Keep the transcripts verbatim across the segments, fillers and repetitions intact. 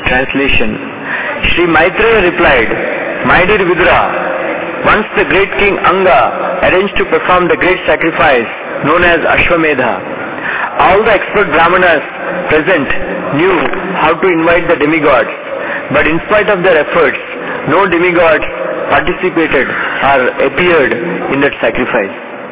Translation. Sri Maitreya replied, "My dear Vidura, once the great king Anga arranged to perform the great sacrifice known as Ashwamedha. All the expert Brahmanas present knew how to invite the demigods, but in spite of their efforts, no demigods participated or appeared in that sacrifice."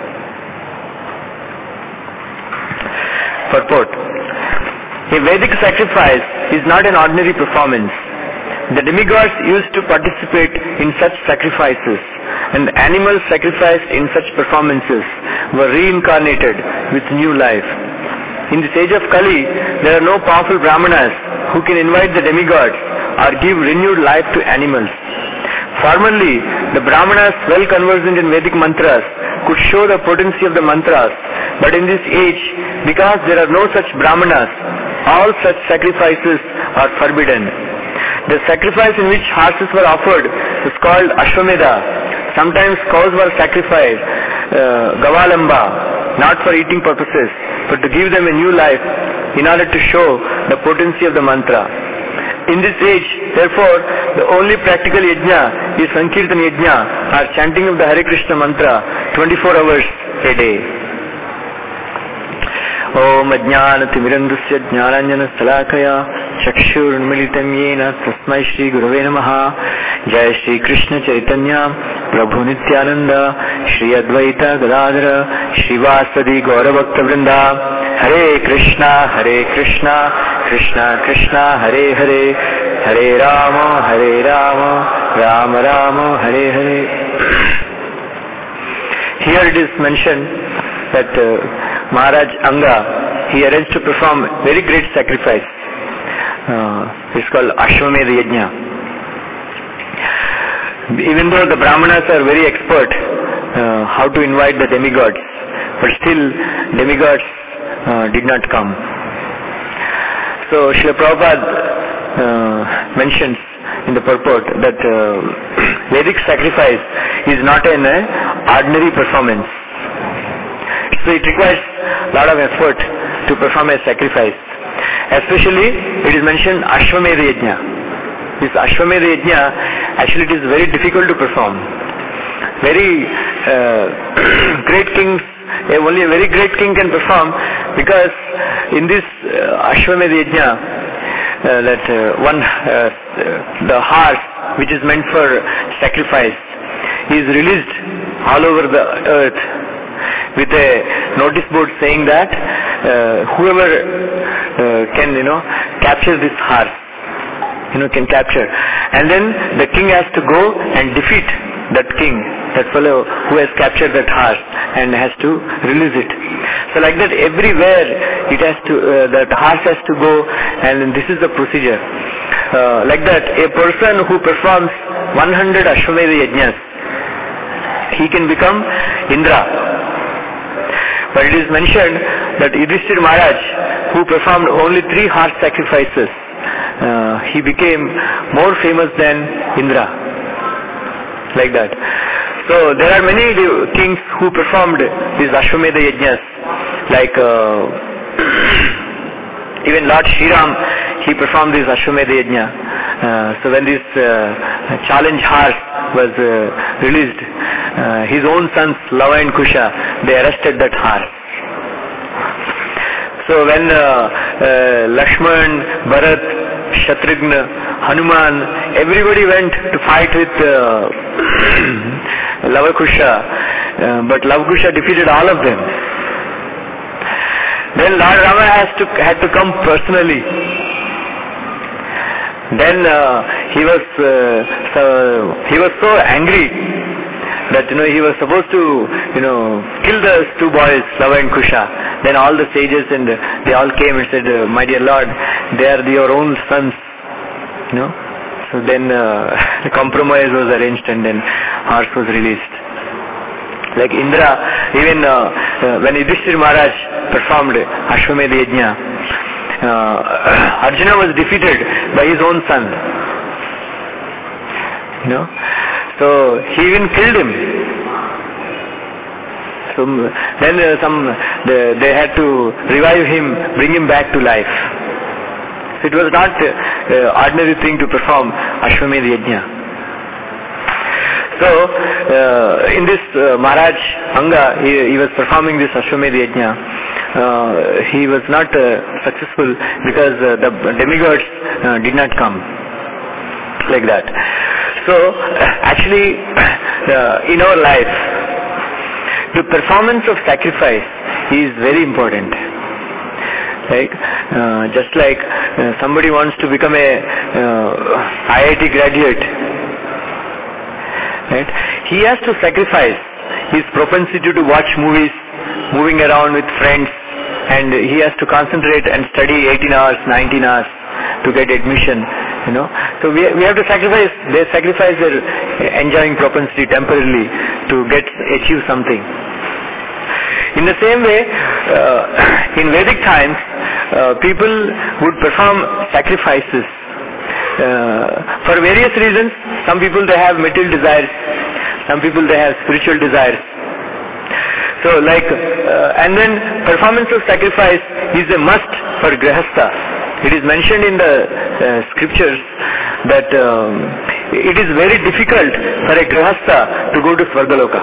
Purport. A Vedic sacrifice is not an ordinary performance. The demigods used to participate in such sacrifices, and animals sacrificed in such performances were reincarnated with new life. In this age of Kali, there are no powerful Brahmanas who can invite the demigods or give renewed life to animals. Formerly, the Brahmanas well conversant in Vedic mantras could show the potency of the mantras, but in this age, because there are no such Brahmanas, all such sacrifices are forbidden. The sacrifice in which horses were offered was called Ashwamedha. Sometimes cows were sacrificed, uh, Gavalamba, not for eating purposes, but to give them a new life in order to show the potency of the mantra. In this age, therefore, the only practical yajna is Sankirtan yajna, or chanting of the Hare Krishna mantra twenty-four hours a day. Om Ajnana Timirandusya Jnananjana Salakaya Chakshurunmilitam Yena Tasmai Shri Gurave Namaha. Jai Shri Krishna Chaitanya Prabhu Nityananda Shri Advaita Gadadhara Shivasadi Gauravakta Vrinda. Hare Krishna Hare Krishna Krishna Krishna Hare Hare Hare Rama Hare Rama Rama Rama Hare Hare. Here it is mentioned that uh, Maharaj Anga, he arranged to perform very great sacrifice. Uh, it's called Ashwamedha Yajna. Even though the Brahmanas are very expert uh, how to invite the demigods, but still demigods uh, did not come. So Srila Prabhupada uh, mentions in the purport that uh, Vedic sacrifice is not an uh, ordinary performance. So it requires a lot of effort to perform a sacrifice. Especially it is mentioned Ashwamedha Yajna. This Ashwamedha Yajna, actually it is very difficult to perform. Very uh, great kings, only a very great king can perform, because in this uh, Ashwamedha Yajna, uh, that uh, one, uh, the horse which is meant for sacrifice is released all over the earth with a notice board saying that uh, whoever uh, can, you know, capture this horse, you know, can capture. And then the king has to go and defeat that king, that fellow who has captured that horse, and has to release it. So like that everywhere it has to, uh, that horse has to go, and this is the procedure. Uh, like that a person who performs one hundred Ashwamedha Yajnas, he can become Indra. But it is mentioned that Yudhishthira Maharaj, who performed only three horse sacrifices, uh, he became more famous than Indra. Like that. So there are many kings who performed these Ashwamedha Yajnas, like uh, even Lord Shriram, he performed this Ashwamedha Yajna. Uh, so when this uh, challenge horse was uh, released, uh, his own sons Lava and Kusha, they arrested that horse. So when uh, uh, Lakshman, Bharat, Shatrugna, Hanuman, everybody went to fight with uh, Lava Kusha, uh, but Lava Kusha defeated all of them. Then Lord Rama has to, had to come personally. Then uh, he was uh, so, he was so angry that, you know, he was supposed to, you know, kill the two boys, Lava and Kusha. Then all the sages and uh, they all came and said, uh, "My dear Lord, they are your own sons." You know. So then uh, the compromise was arranged, and then horse was released. Like Indra, even uh, uh, when Yudhishthira Maharaj performed Ashwamedha Yajna, uh, Arjuna was defeated by his own son. You know, so he even killed him. So then uh, some they, they had to revive him, bring him back to life. So So it was not uh, uh, ordinary thing to perform Ashwamedh Yajna. So uh, in this uh, Maharaj Anga, he, he was performing this Ashwamedh Yajna. Uh, he was not uh, successful because uh, the demigods uh, did not come like that. So actually uh, in our life, the performance of sacrifice is very important. Like uh, just like uh, somebody wants to become a uh, I I T graduate, right? He has to sacrifice his propensity to watch movies, moving around with friends, and he has to concentrate and study eighteen hours, nineteen hours to get admission, you know. So we, we have to sacrifice, they sacrifice their enjoying propensity temporarily to get, achieve something. In the same way, uh, in Vedic times, uh, people would perform sacrifices uh, for various reasons. Some people they have material desires, some people they have spiritual desires. So like, uh, and then performance of sacrifice is a must for Grihastha. It is mentioned in the uh, scriptures that um, it is very difficult for a Grihastha to go to Svargaloka.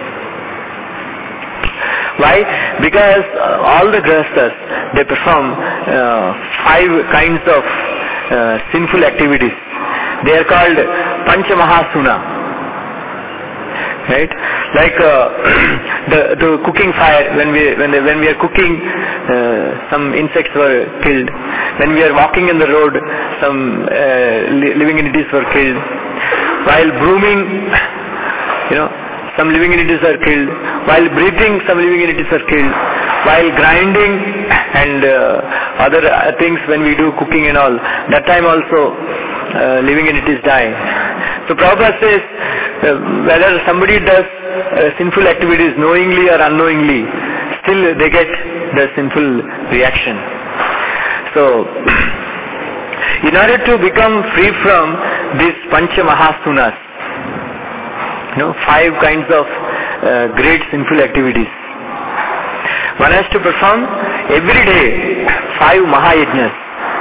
Why? Because uh, all the Grihasthas, they perform uh, five kinds of uh, sinful activities. They are called Pancha Mahasuna. Right, like uh, the the cooking fire. When we when when we are cooking, uh, some insects were killed. When we are walking in the road, some uh, li- living entities were killed. While brooming, you know, some living entities are killed. While breathing, some living entities are killed. While grinding and uh, other uh, things, when we do cooking and all, that time also uh, living entities die. So Prabhupada says, uh, whether somebody does uh, sinful activities knowingly or unknowingly, still they get the sinful reaction. So, in order to become free from these Pancha Mahasunas, you know, five kinds of uh, great sinful activities, one has to perform every day five Mahayajnas.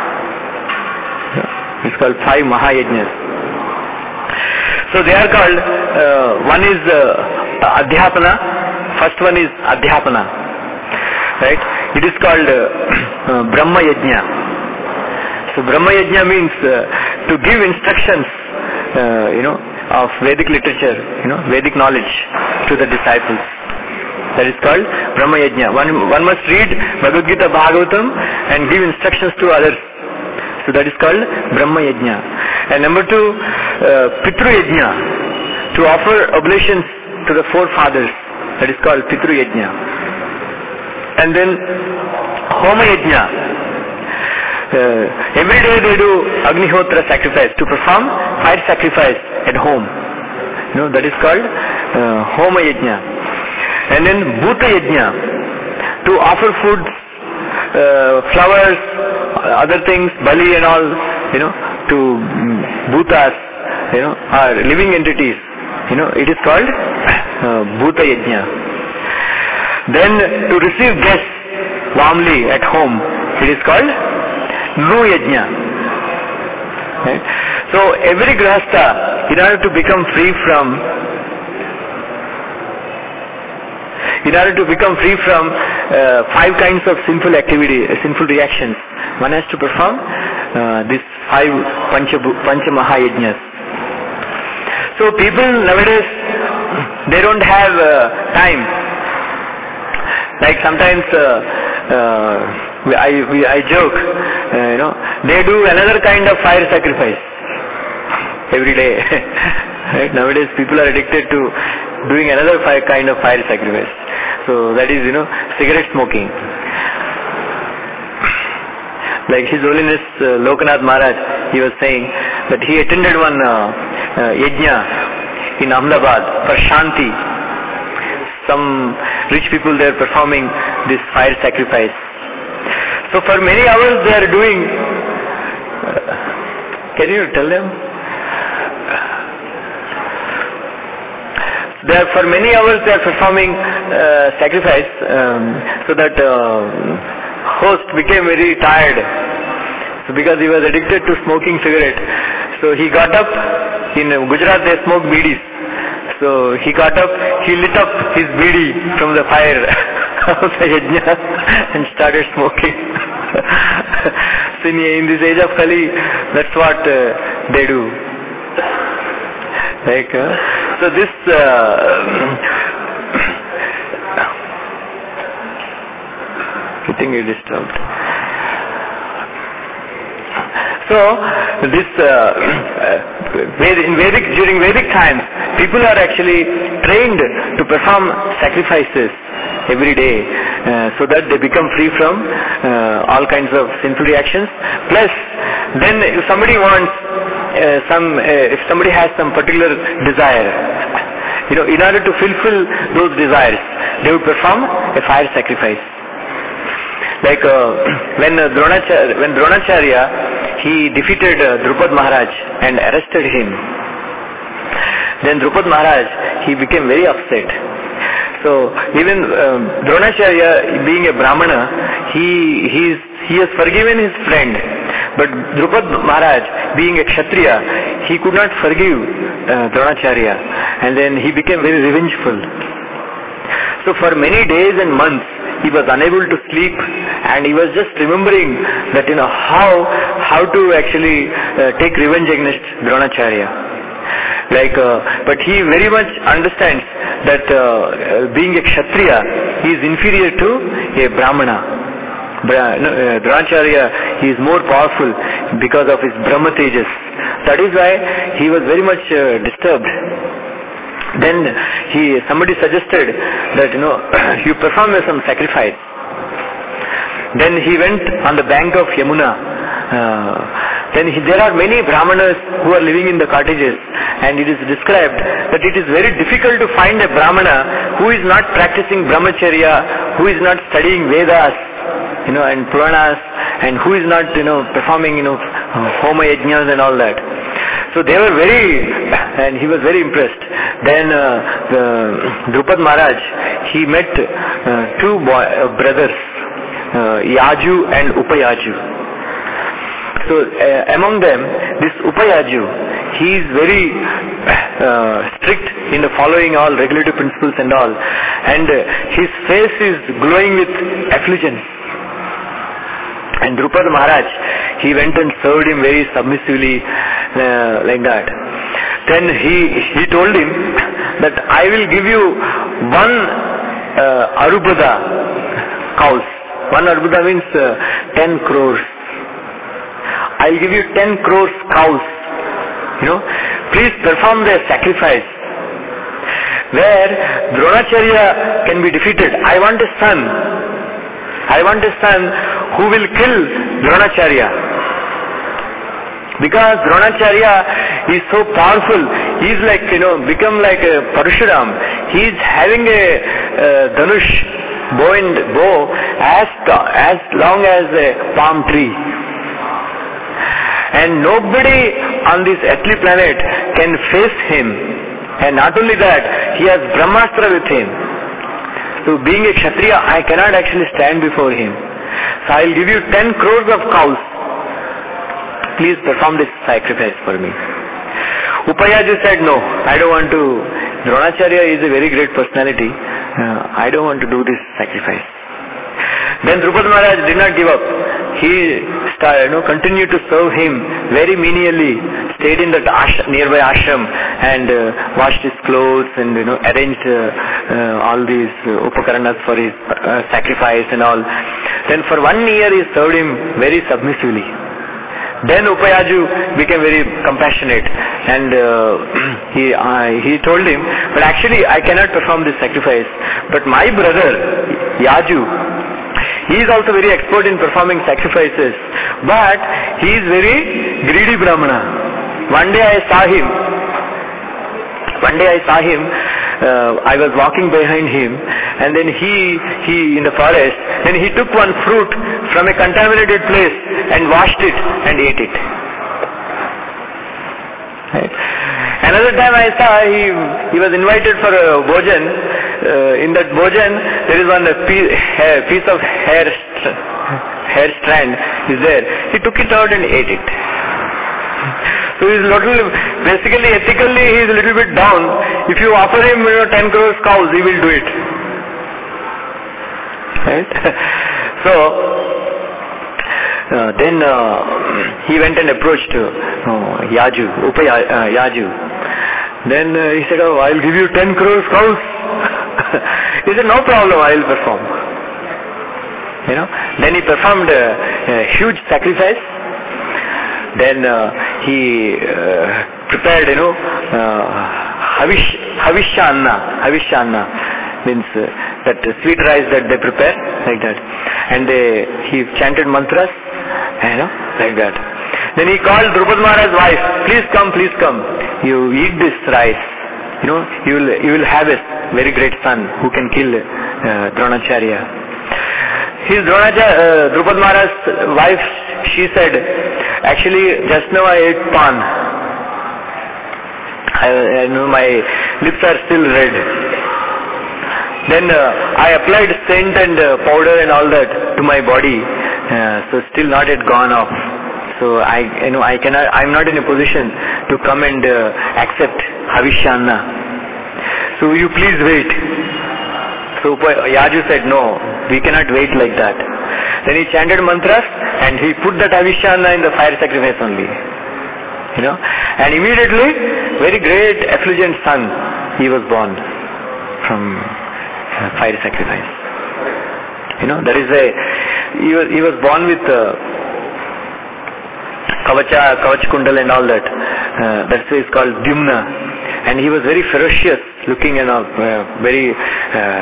It's called five Mahayajnas. So they are called, uh, one is uh, Adhyapana, first one is Adhyapana, right? It is called uh, uh, Brahma Yajna. So Brahma Yajna means uh, to give instructions, uh, you know, of Vedic literature, you know, Vedic knowledge to the disciples. That is called Brahma Yajna. One, one must read Bhagavad Gita, Bhagavatam and give instructions to others. So that is called Brahma Yajna. And number two, uh, Pitru Yajna, to offer oblations to the forefathers. That is called Pitru Yajna. And then Homa Yajna. Uh, every day they do Agnihotra sacrifice, to perform fire sacrifice at home. You know, that is called uh, Homa Yajna. And then Bhuta Yajna, to offer foods, uh, flowers, other things, bali and all, you know, to bhutas, you know, or living entities, you know, it is called uh, Bhuta Yajna. Then to receive guests warmly at home, it is called Nu Yajna. Right? So every Grihastha, in order to become free from In order to become free from uh, five kinds of sinful activity, uh, sinful reactions, one has to perform uh, these five Pancha, Pancha Mahayajnas. So people nowadays, they don't have uh, time. Like sometimes uh, uh, I, we, I joke, uh, you know, they do another kind of fire sacrifice every day. Right? Nowadays people are addicted to doing another fire, kind of fire sacrifice. So that is, you know, cigarette smoking. Like His Holiness uh, Lokanath Maharaj, he was saying that he attended one uh, uh, yajna in Ahmedabad for Shanti. Some rich people there performing this fire sacrifice. So for many hours they are doing. Uh, can you tell them? They are, for many hours they are performing uh, sacrifice, um, so that uh, host became very tired. So because he was addicted to smoking cigarette, so he got up. In Gujarat they smoke bidis. So he got up, he lit up his bidi from the fire of the yajna and started smoking. So in, in this age of Kali, that's what uh, they do. Like, uh, so this uh, getting you disturbed. So this uh, in Vedic, during Vedic times, people are actually trained to perform sacrifices every day, uh, so that they become free from uh, all kinds of sinful reactions. Plus, then if somebody wants uh, some, uh, if somebody has some particular desire, you know, in order to fulfill those desires, they would perform a fire sacrifice. Like uh, when uh, Dronacharya, when Dronacharya, he defeated uh, Drupad Maharaj and arrested him. Then Drupad Maharaj, he became very upset. So even uh, Dronacharya, being a Brahmana, he he, is, he has forgiven his friend. But Drupad Maharaj, being a Kshatriya, he could not forgive uh, Dronacharya, and then he became very revengeful. So for many days and months, he was unable to sleep, and he was just remembering that, you know, how how to actually uh, take revenge against Dronacharya. Like, uh, but he very much understands that uh, uh, being a Kshatriya, he is inferior to a Brahmana. Bra- no, uh, Dronacharya, he is more powerful because of his Brahma Tejas. That is why he was very much uh, disturbed. Then he, somebody suggested that, you know, you perform some sacrifice. Then he went on the bank of Yamuna. Uh, then he, there are many Brahmanas who are living in the cottages, and it is described that it is very difficult to find a Brahmana who is not practicing Brahmacharya, who is not studying Vedas, you know, and Puranas, and who is not, you know, performing, you know, Homa Yajnas and all that. So they were very, and he was very impressed. Then uh, the Drupad Maharaj, he met uh, two boy, uh, brothers, uh, Yaju and Upayaju. So uh, among them, this Upayaju, he is very uh, strict in the following all regulative principles and all, and uh, his face is glowing with effulgence. And Drupad Maharaj, he went and served him very submissively, uh, like that. Then he he told him that I will give you one uh, Arubada cows. One Arubada means uh, ten crores. I will give you ten crores cows. You know, please perform the sacrifice. Where Dronacharya can be defeated. I want a son. I want a son who will kill Dronacharya. Because Dronacharya is so powerful, he is like, you know, become like a Parashuram. He is having a uh, Dhanush bow and bow as, as long as a palm tree. And nobody on this earthly planet can face him. And not only that, he has Brahmastra with him. So being a Kshatriya, I cannot actually stand before him. So I will give you ten crores of cows. Please perform this sacrifice for me. Upayaju said, no, I don't want to. Dronacharya is a very great personality. Uh, I don't want to do this sacrifice. Then Drupad Maharaj did not give up. He started, you know, continued to serve him very menially, stayed in that ash- nearby ashram and uh, washed his clothes and, you know, arranged uh, uh, all these uh, upakaranas for his uh, sacrifice and all. Then for one year he served him very submissively. Then Upayaju became very compassionate, and uh, he uh, he told him, but actually I cannot perform this sacrifice. But my brother Yaju, he is also very expert in performing sacrifices, but he is very greedy Brahmana. One day I saw him. One day I saw him. Uh, I was walking behind him, and then he he in the forest. Then he took one fruit from a contaminated place and washed it and ate it. Right. Another time I saw he he was invited for a bhojan. Uh, in that bhojan there is one piece, hair, piece of hair hair strand is there. He took it out and ate it. So he's little, basically ethically he is a little bit down. If you offer him, you know, ten crores cows, he will do it. Right? So, uh, then uh, he went and approached uh, Yaju, Upa uh, Yaju. Then uh, he said, oh, I'll give you ten crores cows. He said, no problem, I'll perform. You know. Then he performed a, a huge sacrifice. Then uh, he uh, prepared, you know, uh, havish, havishya anna, havishya anna means uh, that sweet rice that they prepare, like that. And they, he chanted mantras, you know, like that. Then he called Drupad Maharaj's wife, please come, please come. You eat this rice, you know, you will, you will have a very great son who can kill uh, Dronacharya. His Dronacharya, uh, Drupad Maharaj's wife, she said, actually, just now I ate pan. I, I know my lips are still red. Then uh, I applied scent and uh, powder and all that to my body, uh, so still not yet gone off. So I, you know, I cannot. I'm not in a position to come and uh, accept Havishyana. So you please wait. So Yaju said, no, we cannot wait like that. Then he chanted mantras and he put that Havishyana in the fire sacrifice only. You know, and immediately, very great effulgent son, he was born from uh, fire sacrifice. You know, that is a, he was, he was born with uh, Kavacha, Kavach Kundal and all that. Uh, that's why it's called Dyumna. And he was very ferocious looking and uh, very uh,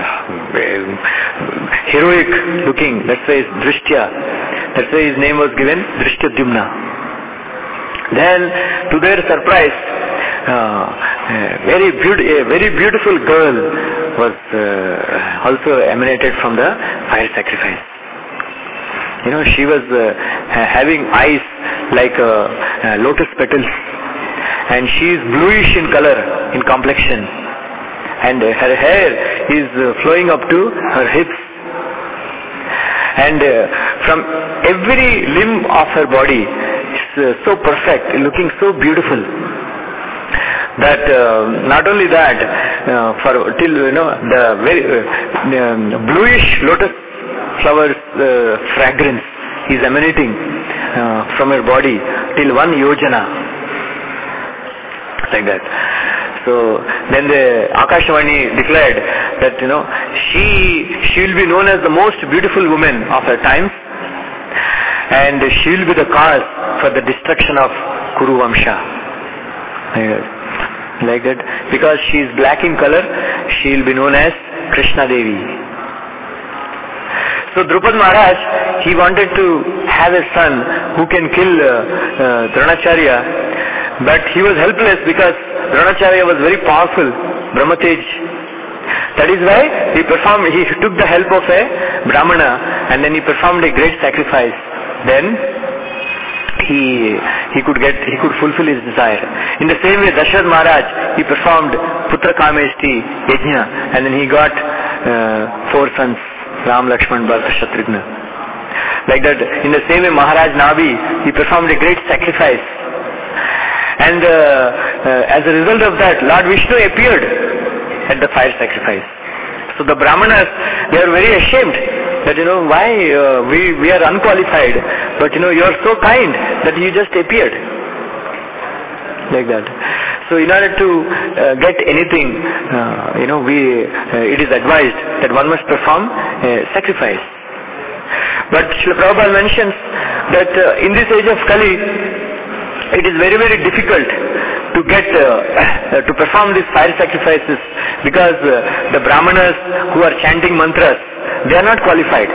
heroic looking. That's why it's Drishtya. That's why his name was given Drishtya Dyumna. Then, to their surprise, uh, a very, be- a very beautiful girl was uh, also emanated from the fire sacrifice. You know, she was uh, having eyes like uh, uh, lotus petals, and she is bluish in color, in complexion, and uh, her hair is uh, flowing up to her hips, and uh, from every limb of her body is uh, so perfect, looking so beautiful, that uh, not only that, uh, for till you know the very uh, bluish lotus flowers uh, fragrance is emanating uh, from her body till one yojana, like that. So then the Akashvani declared that, you know, she she will be known as the most beautiful woman of her time, and she will be the cause for the destruction of Kuru Vamsha. Like that. Like that. Because she is black in color, she will be known as Krishna Devi. So Drupad Maharaj, he wanted to have a son who can kill uh, uh, Dronacharya, but he was helpless because Dronacharya was very powerful, Brahmatej. That is why he performed, he took the help of a Brahmana and then he performed a great sacrifice. Then he he could get, he could fulfill his desire. In the same way, Dasharath Maharaj, he performed Putra Kameshti Yajna and then he got uh, four sons, Ram, Lakshman, Bharata, Shatrugna. Like that, in the same way, Maharaj Nabi, he performed a great sacrifice. And uh, uh, as a result of that, Lord Vishnu appeared at the fire sacrifice. So the Brahmanas, they are very ashamed that, you know, why uh, we, we are unqualified, but, you know, you are so kind that you just appeared. Like that. So in order to uh, get anything, uh, you know, we uh, it is advised that one must perform a sacrifice. But Srila Prabhupada mentions that uh, in this age of Kali, it is very, very difficult to get, uh, uh, to perform these fire sacrifices because uh, the Brahmanas who are chanting mantras, they are not qualified.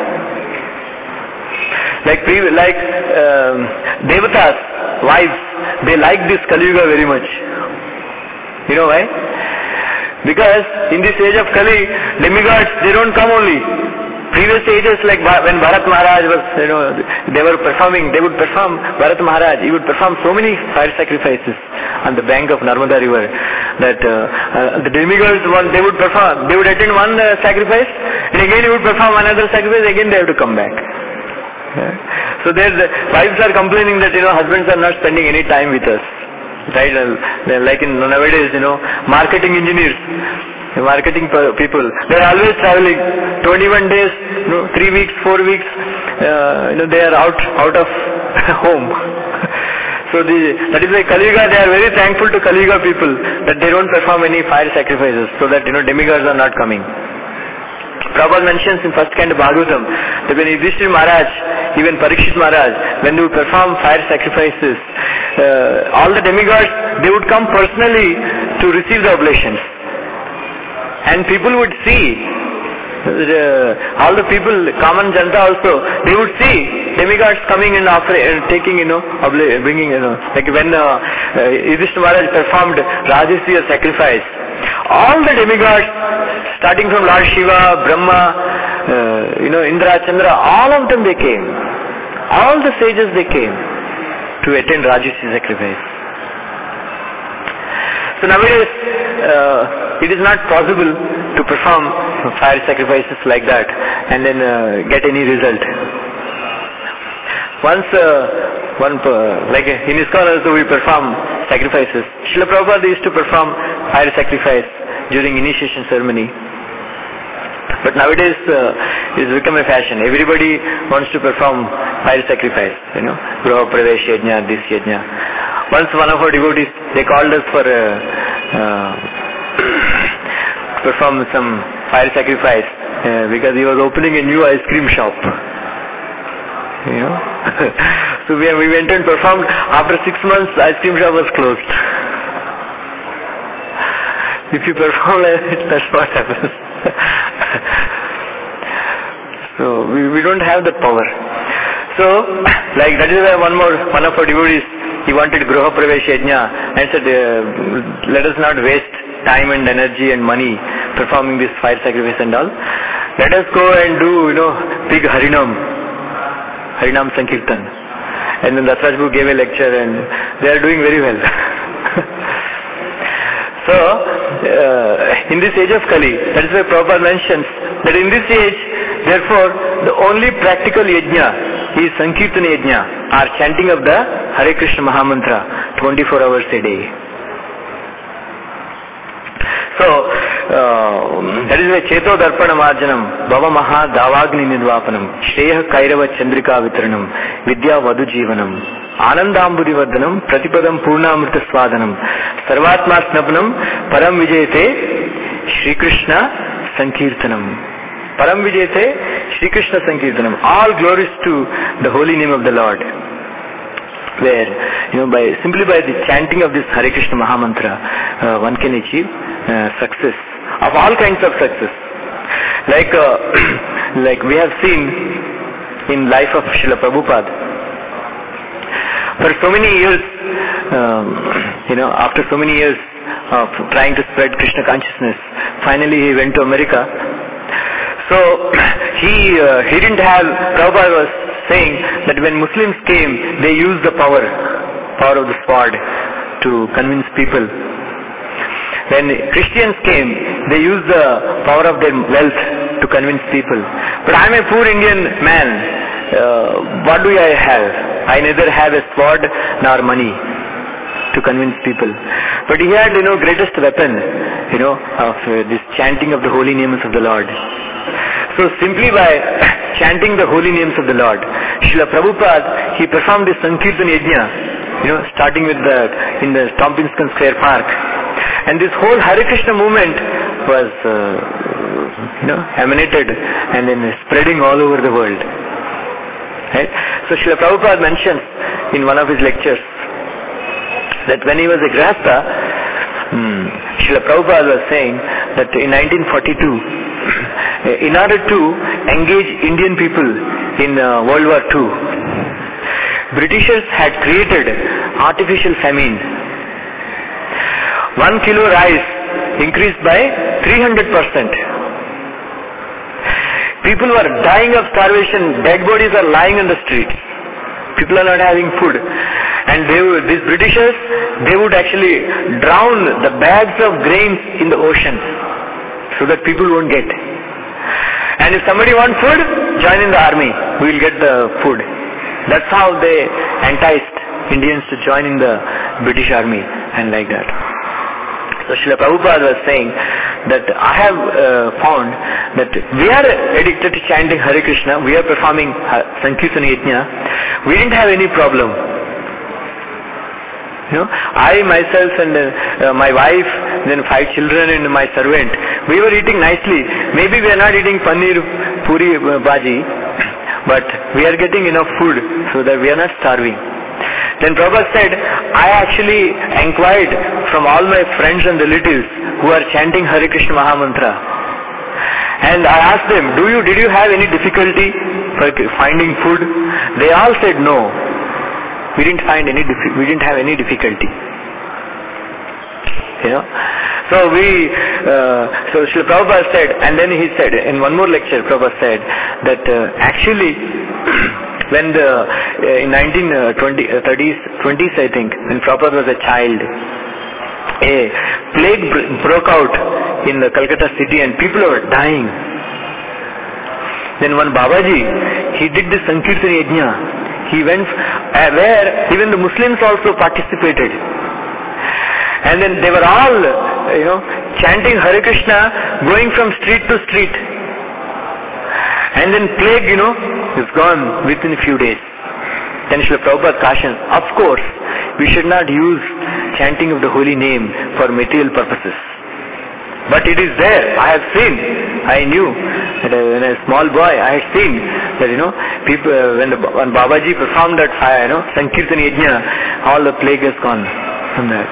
Like, like um, Devatas, wives, they like this Kali Yuga very much. You know why? Because in this age of Kali, demigods, they don't come only. Previous ages, like when Bharat Maharaj was, you know, they were performing, they would perform, Bharat Maharaj, he would perform so many fire sacrifices on the bank of Narmada river that uh, uh, the demigods, one, they would perform, they would attend one uh, sacrifice and again he would perform another sacrifice, again they have to come back. So there's, wives are complaining that, you know, husbands are not spending any time with us. Right? They're like in nowadays, you know, marketing engineers, marketing people, they're always traveling. twenty-one days, you know, three weeks, four weeks, uh, you know, they are out, out of home. So the, that is why Kali Yuga, they are very thankful to Kali Yuga people that they don't perform any fire sacrifices so that, you know, demigods are not coming. Prabhupada mentions in first canto Bhagavatam that when Yudhishthira Maharaj, even Parikshit Maharaj, when they would perform fire sacrifices, uh, all the demigods, they would come personally to receive the oblations. And people would see, uh, all the people, common janta also, they would see demigods coming and offering, uh, taking, you know, obla- bringing, you know, like when uh, uh, Yudhishthira Maharaj performed Rajasuya sacrifice, all the demigods, starting from Lord Shiva, Brahma, uh, you know, Indra, Chandra, all of them they came. All the sages they came to attend Rajasuya sacrifice. So nowadays, uh, it is not possible to perform fire sacrifices like that and then uh, get any result. Once, uh, one, uh, like in ISKCON also we perform sacrifices. Srila Prabhupada used to perform fire sacrifice during initiation ceremony. But nowadays uh, it has become a fashion. Everybody wants to perform fire sacrifice, you know, Graha Pravesh Yajna, this Yajna. Once one of our devotees, they called us for uh, uh, perform some fire sacrifice uh, because he was opening a new ice cream shop. You know, so we, we went and performed. After six months, the ice cream shop was closed. If you perform like it, that's what happens. So we, we don't have the power. So, like that is why one more one of our devotees, he wanted Graha Pravesh Yajna and said, uh, let us not waste time and energy and money performing this fire sacrifice and all. Let us go and do, you know, big Harinam. Harinam Sankirtan. And then Dasraj Prabhu gave a lecture and they are doing very well. So, uh, in this age of Kali, that is why Prabhupada mentions that in this age, therefore, the only practical yajna is Sankirtan yajna, or chanting of the Hare Krishna Mahamantra twenty-four hours a day. So, uh, that is why Cheto Darpana Marjanam, Bhava Maha Davagni Nidvapanam, Shreya Kairava Chandrika Vitranam, Vidya Vadu Jivanam, Anandambudi Vardhanam, Pratipadam Purnamrita Swadanam, Sarvatma Snabnam, Param Vijayate, Shri Krishna Sankirtanam. Param Vijayate, Shri Krishna Sankirtanam. All glories to the holy name of the Lord. Where, you know, by simply by the chanting of this Hare Krishna Mahamantra, uh, one can achieve uh, success, of all kinds of success. Like, uh, like we have seen in life of Srila Prabhupada. For so many years, um, you know, after so many years of trying to spread Krishna consciousness, finally he went to America. So he uh, he didn't have, Prabhupada was saying that when Muslims came, they used the power, power of the sword to convince people. When Christians came, they used the power of their wealth to convince people. But I am a poor Indian man. Uh, what do I have? I neither have a sword nor money to convince people. But he had, you know, greatest weapon, you know, of uh, this chanting of the holy names of the Lord. So simply by chanting the holy names of the Lord, Srila Prabhupada, he performed this Sankirtan Yajna, you know, starting with the, in the Tompkinston Square Park. And this whole Hare Krishna movement was, uh, you know, emanated and then spreading all over the world. Right? So Srila Prabhupada mentions in one of his lectures that when he was a Grihastha, hmm, Srila Prabhupada was saying that in nineteen forty-two, in order to engage Indian people in uh, World War Two, Britishers had created artificial famine. One kilo rice increased by three hundred percent. People were dying of starvation. Dead bodies are lying on the streets. People are not having food. And they would, these Britishers, they would actually drown the bags of grains in the ocean so that people won't get. And if somebody wants food, join in the army, we will get the food. That's how they enticed Indians to join in the British army and like that. So Srila Prabhupada was saying that I have uh, found that we are addicted to chanting Hare Krishna, we are performing Sankirtan Yajna, we didn't have any problem. You know, I myself and uh, my wife, then five children and my servant, we were eating nicely. Maybe we are not eating paneer, puri, uh, bhaji, but we are getting enough food so that we are not starving. Then Prabhupada said, I actually inquired from all my friends and relatives who are chanting Hare Krishna Mahamantra. And I asked them, do you, did you have any difficulty for finding food? They all said no. We didn't find any, we didn't have any difficulty. You know? So we, uh, so Srila Prabhupada said, and then he said, in one more lecture, Prabhupada said that uh, actually, when the, uh, in nineteen twenty, uh, thirties, twenties I think, when Prabhupada was a child, a plague broke out in the Calcutta city and people were dying. Then one Babaji, he did the Sankirtan Yajna. He went uh, where even the Muslims also participated. And then they were all, uh, you know, chanting Hare Krishna, going from street to street. And then plague, you know, is gone within a few days. Then Srila Prabhupada cautioned, of course, we should not use chanting of the holy name for material purposes. But it is there. I have seen. I knew that when a small boy, I had seen that, you know, people, uh, when, the, when Babaji performed that fire, you know, Sankirtan Yajna, all the plague has gone from that.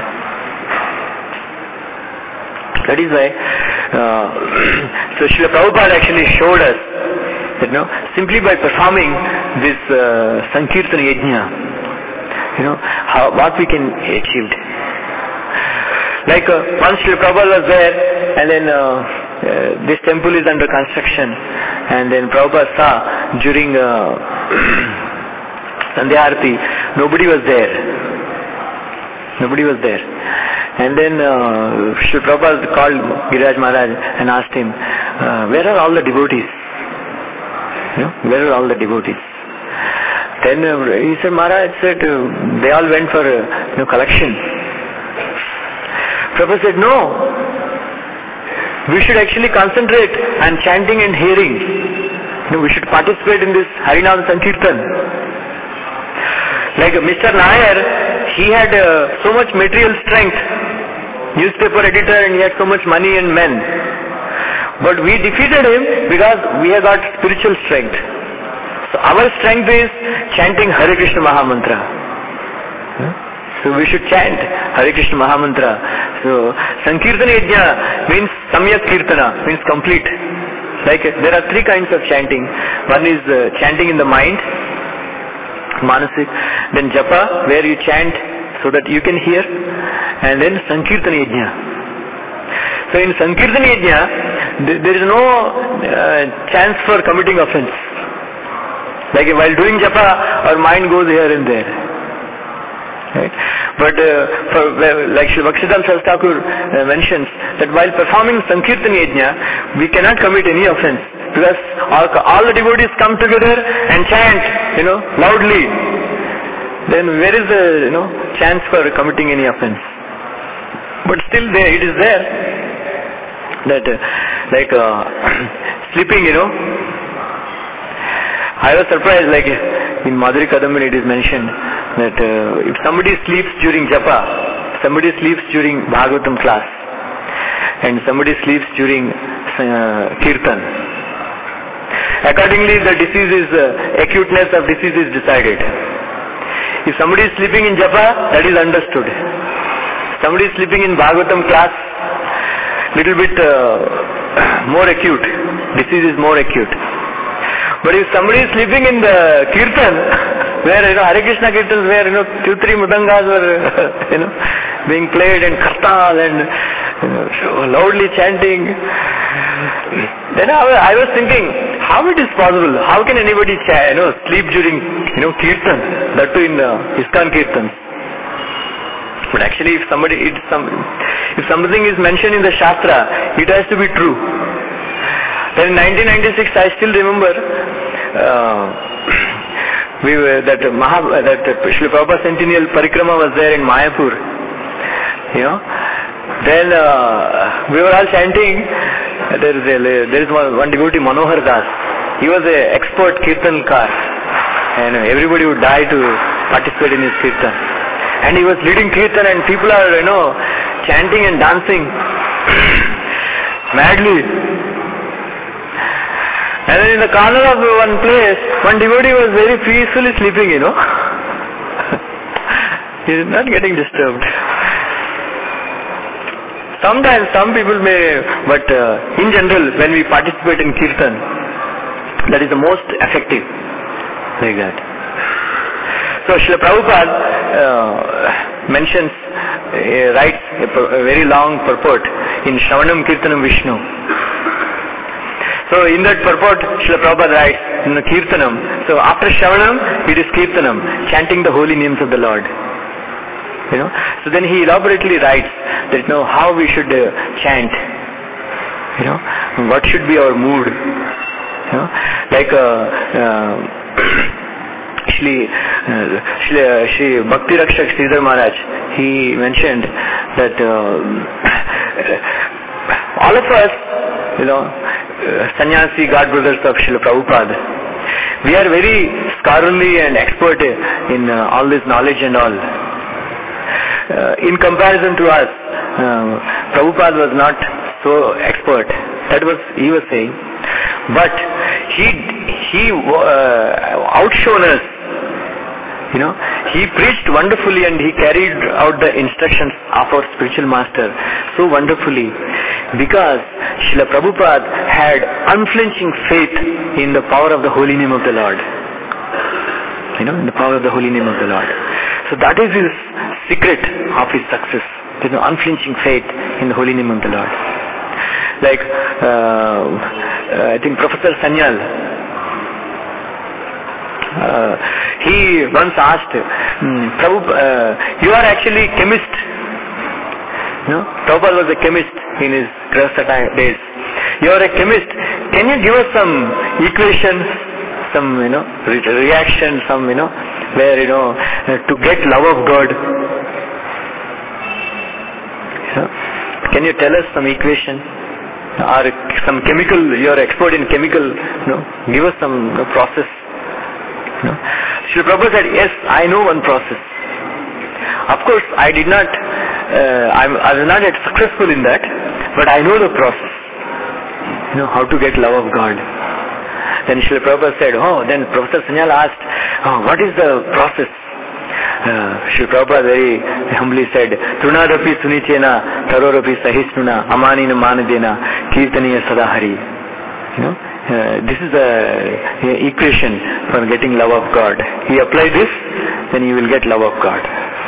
That is why, uh, so Srila Prabhupada actually showed us that, you know, simply by performing this uh, Sankirtan Yajna, you know, how, what we can achieve. Like uh, once Srila Prabhupada was there, and then uh, uh, this temple is under construction, and then Prabhupada saw during uh, Sandhya Arati, nobody was there. Nobody was there. And then uh, Srila Prabhupada called Giriraj Maharaj and asked him, uh, where are all the devotees? You know, where are all the devotees? Then uh, he said, Maharaj said, uh, they all went for uh, you know, collection. Prabhupada said, no, we should actually concentrate on chanting and hearing. You know, we should participate in this Harinam Sankirtan. Like uh, Mister Nair, he had uh, so much material strength, newspaper editor, and he had so much money and men. But we defeated him because we have got spiritual strength. So our strength is chanting Hare Krishna Mahamantra. Hmm? So we should chant Hare Krishna Mahamantra. So Sankirtan Yajna means Samyak Kirtana, means complete. Like there are three kinds of chanting. One is uh, chanting in the mind, Manasik. Then Japa, where you chant so that you can hear. And then Sankirtan Yajna. So in Sankirtan Yajna, th- there is no uh, chance for committing offense. Like while doing Japa, our mind goes here and there. Right? But uh, for, like Shri Bhaksidam Saraswati Thakur uh, mentions that while performing Sankirtan Yajna, we cannot commit any offense because all, all the devotees come together and chant, you know, loudly. Then where is the, you know, chance for committing any offense? But still there, it is there that uh, like uh, sleeping, you know. I was surprised, like in Madhuri Kadambini it is mentioned that uh, if somebody sleeps during Japa, somebody sleeps during Bhagavatam class, and somebody sleeps during uh, Kirtan, accordingly the disease is, uh, acuteness of disease is decided. If somebody is sleeping in Japa, that is understood. Somebody is sleeping in Bhagavatam class, little bit uh, more acute, disease is more acute. But if somebody is sleeping in the Kirtan, where, you know, Hare Krishna Kirtans, where, you know, two, three mudangas were, you know, being played and kartal and, you know, so loudly chanting, then I was thinking, how it is possible? How can anybody, you know, sleep during, you know, Kirtan, that too in uh, ISKCON Kirtan? But actually, if somebody, it's some, if something is mentioned in the Shastra, it has to be true. Then in nineteen ninety-six, I still remember, uh, we were, that Maha, that Srila Prabhupada Centennial Parikrama was there in Mayapur, you know. Then uh, we were all chanting. There is a, there is one, one devotee, Manohar Das. He was an expert kirtankar, and everybody would die to participate in his kirtan. And he was leading kirtan, and people are, you know, chanting and dancing madly. And then in the corner of one place, one devotee was very peacefully sleeping, you know. He is not getting disturbed. Sometimes some people may, but uh, in general, when we participate in kirtan, that is the most effective, like that. So Srila Prabhupada uh, mentions, uh, writes a, a very long purport in Shravanam Kirtanam Vishnu. So in that purport, Srila Prabhupada writes in the Kirtanam. So after Shravanam, it is Kirtanam, chanting the holy names of the Lord. You know, so then he elaborately writes that, you know, how we should uh, chant, you know, what should be our mood, you know, like uh, uh, Shri, uh, Shri, uh, Shri Bhakti Rakshak Sridhar Maharaj, he mentioned that uh, all of us, you know, uh, sannyasi god brothers of Srila Prabhupada, we are very scholarly and expert in uh, all this knowledge and all. Uh, in comparison to us, uh, Prabhupada was not so expert. That was he was saying. But he he uh, outshone us. You know, he preached wonderfully and he carried out the instructions of our spiritual master so wonderfully, because Srila Prabhupada had unflinching faith in the power of the holy name of the Lord. You know, in the power of the holy name of the Lord. So that is his secret of his success. There is no unflinching faith in the holy name of the Lord. Like, uh, uh, I think Professor Sanyal, uh, he once asked, um, Prabhu, uh, you are actually chemist. You know, Prabhupada was a chemist in his Grahastha days. You are a chemist. Can you give us some equations, some, you know, re- reaction, some, you know, where, you know, uh, to get love of God? You know, can you tell us some equation? Or some chemical, you are expert in chemical, you know, give us some, you know, process. You know. Srila Prabhupada said, yes, I know one process. Of course, I did not, uh, I'm, I was not yet successful in that, but I know the process. You know, how to get love of God. Then Srila Prabhupada said, oh, then Professor Sanyal asked, oh, what is the process? Uh, Srila Prabhupada very humbly said, Trunadapi sunichena, tarorapi sahisnuna, amanina manadena, kirtaniya sadahari. You know, uh, this is the uh, equation for getting love of God. You apply this, then you will get love of God.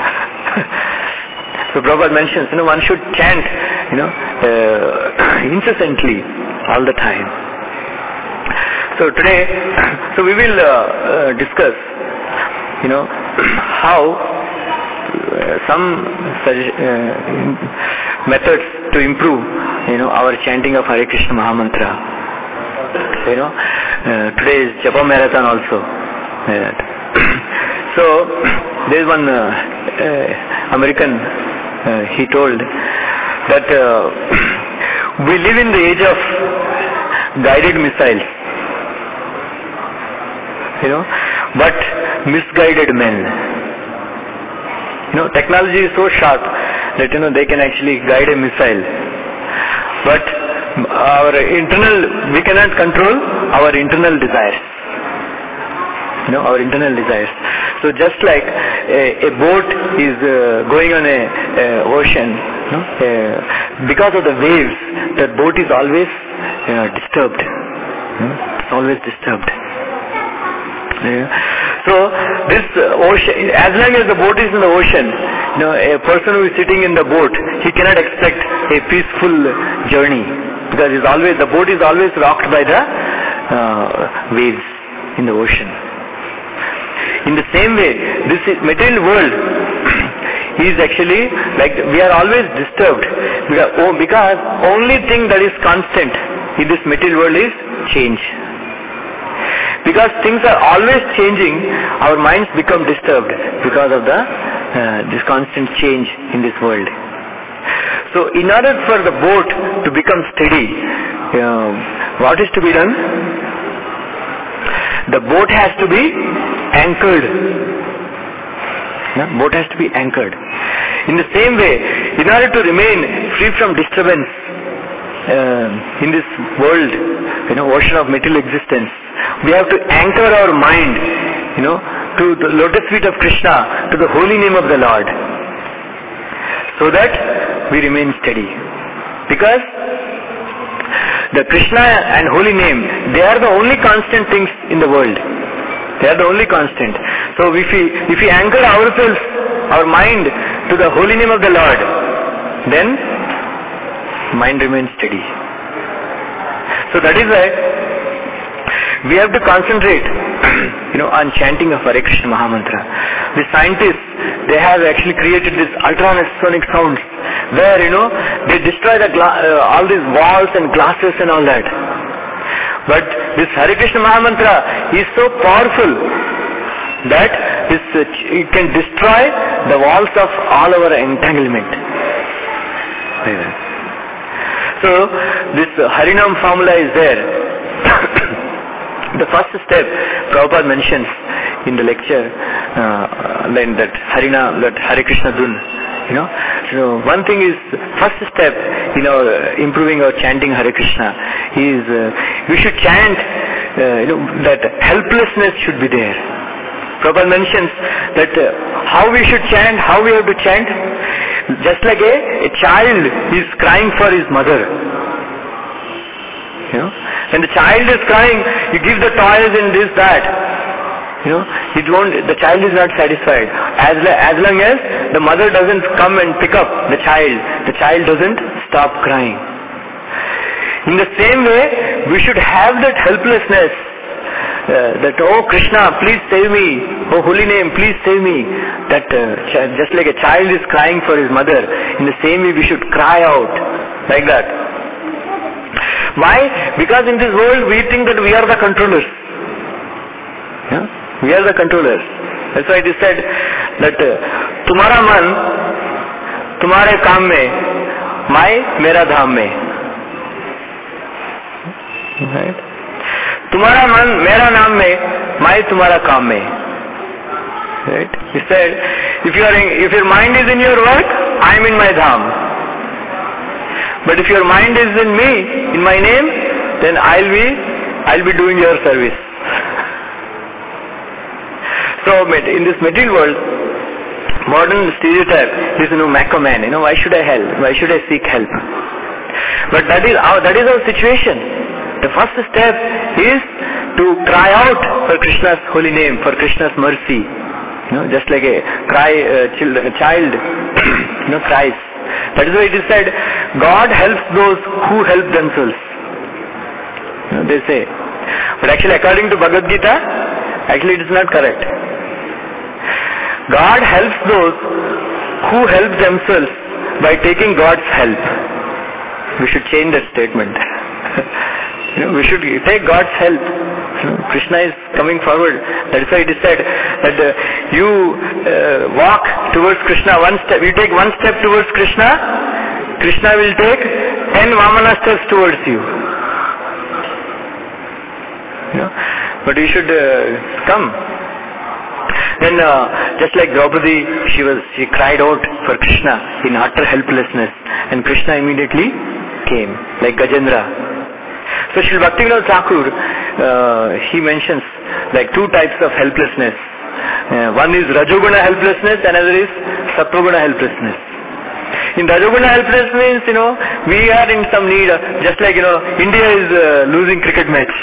So Prabhupada mentions, you know, one should chant, you know, uh, incessantly, all the time. So today, so we will uh, uh, discuss, you know, how uh, some uh, methods to improve, you know, our chanting of Hare Krishna Mahamantra. You know, uh, today is Japa Marathon also. Uh, so there is one uh, uh, American, uh, he told that uh, we live in the age of guided missiles. You know, but misguided men. You know, technology is so sharp that, you know, they can actually guide a missile. But our internal, we cannot control our internal desires. You know, our internal desires. So just like a, a boat is uh, going on a, a ocean, you know, uh, because of the waves, that boat is always uh, disturbed. You know, it's always disturbed. Yeah. So this ocean, as long as the boat is in the ocean, you know, a person who is sitting in the boat, he cannot expect a peaceful journey, because it's always, the boat is always rocked by the uh, waves in the ocean. In the same way, this material world is actually like, we are always disturbed, because, oh, because only thing that is constant in this material world is change. Because things are always changing, our minds become disturbed because of the uh, this constant change in this world. So in order for the boat to become steady, uh, what is to be done? The boat has to be anchored. The boat has to be anchored. In the same way, in order to remain free from disturbance uh, in this world, you know, ocean of material existence, we have to anchor our mind, you know, to the lotus feet of Krishna, to the holy name of the Lord, so that we remain steady. Because the Krishna and holy name, they are the only constant things in the world. They are the only constant. So if we, if we anchor ourselves, our mind, to the holy name of the Lord, then mind remains steady. So that is why we have to concentrate, you know, on chanting of Hare Krishna Mahamantra. The scientists, they have actually created this ultrasonic sounds where, you know, they destroy the gla- uh, all these walls and glasses and all that. But this Hare Krishna Mahamantra is so powerful that this, uh, it can destroy the walls of all our entanglement. So this Harinam formula is there. The first step Prabhupada mentions in the lecture, uh, then that Harina, that Hare Krishna Dhun, you know. So one thing is, first step in our uh, improving our chanting Hare Krishna is uh, we should chant, uh, you know, that helplessness should be there. Prabhupada mentions that uh, how we should chant, how we have to chant, just like a, a child is crying for his mother. You know, when the child is crying, you give the toys and this, that. You know, it won't, the child is not satisfied. As, as long as the mother doesn't come and pick up the child, the child doesn't stop crying. In the same way, we should have that helplessness, uh, that, oh Krishna, please save me, oh holy name, please save me. That uh, just like a child is crying for his mother, in the same way we should cry out like that. Why? Because in this world we think that we are the controllers. Yeah? We are the controllers. That's why it is said that तुम्हारा मन तुम्हारे काम में, मैं मेरा धाम में. Right? तुम्हारा मन मेरा नाम में, मैं तुम्हारा काम में. Right? He said, if you are in, if your mind is in your work, I am in my dham. But if your mind is in me, in my name, then I'll be, I'll be doing your service. So in this material world, modern stereotype is, you know, Macho man. You know, why should I help? Why should I seek help? But that is our, that is our situation. The first step is to cry out for Krishna's holy name, for Krishna's mercy. You know, just like a cry, uh, child, a child, you know, cries. That is why it is said, God helps those who help themselves. You know, they say. But actually, according to Bhagavad Gita, actually it is not correct. God helps those who help themselves by taking God's help. We should change that statement. You know, we should take God's help. You know, Krishna is coming forward. That is why it is said that uh, you uh, walk towards Krishna one step. You take one step towards Krishna, Krishna will take ten Vamana steps towards you. You know, but you should uh, come. Then, uh, just like Draupadi, she was she cried out for Krishna in utter helplessness, and Krishna immediately came, like Gajendra. So Srila Bhaktivinoda Thakur, uh, he mentions like two types of helplessness. Uh, one is Rajoguna helplessness, another is Sattva-guna helplessness. In Rajoguna helplessness means, you know, we are in some need, uh, just like, you know, India is uh, losing cricket match.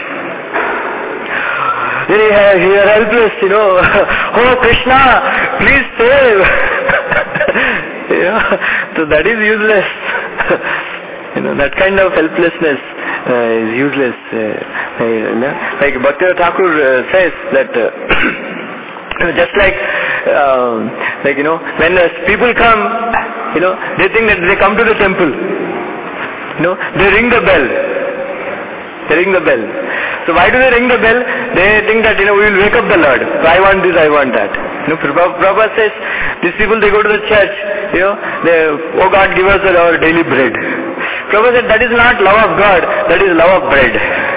They are, they are helpless, you know. Oh Krishna, please save. You know, so that is useless. You know, that kind of helplessness uh, is useless. Uh, uh, like Bhaktivinoda Thakur uh, says that, uh, just like, uh, like you know, when uh, people come, you know, they think that they come to the temple. You know, they ring the bell. They ring the bell. So So why do they ring the bell? They think that, you know, we will wake up the Lord. So I want this, I want that. You know, Prabhupada says, these people, they go to the church, you know, they, oh God, give us our daily bread. Prabhupada said, that is not love of God, that is love of bread.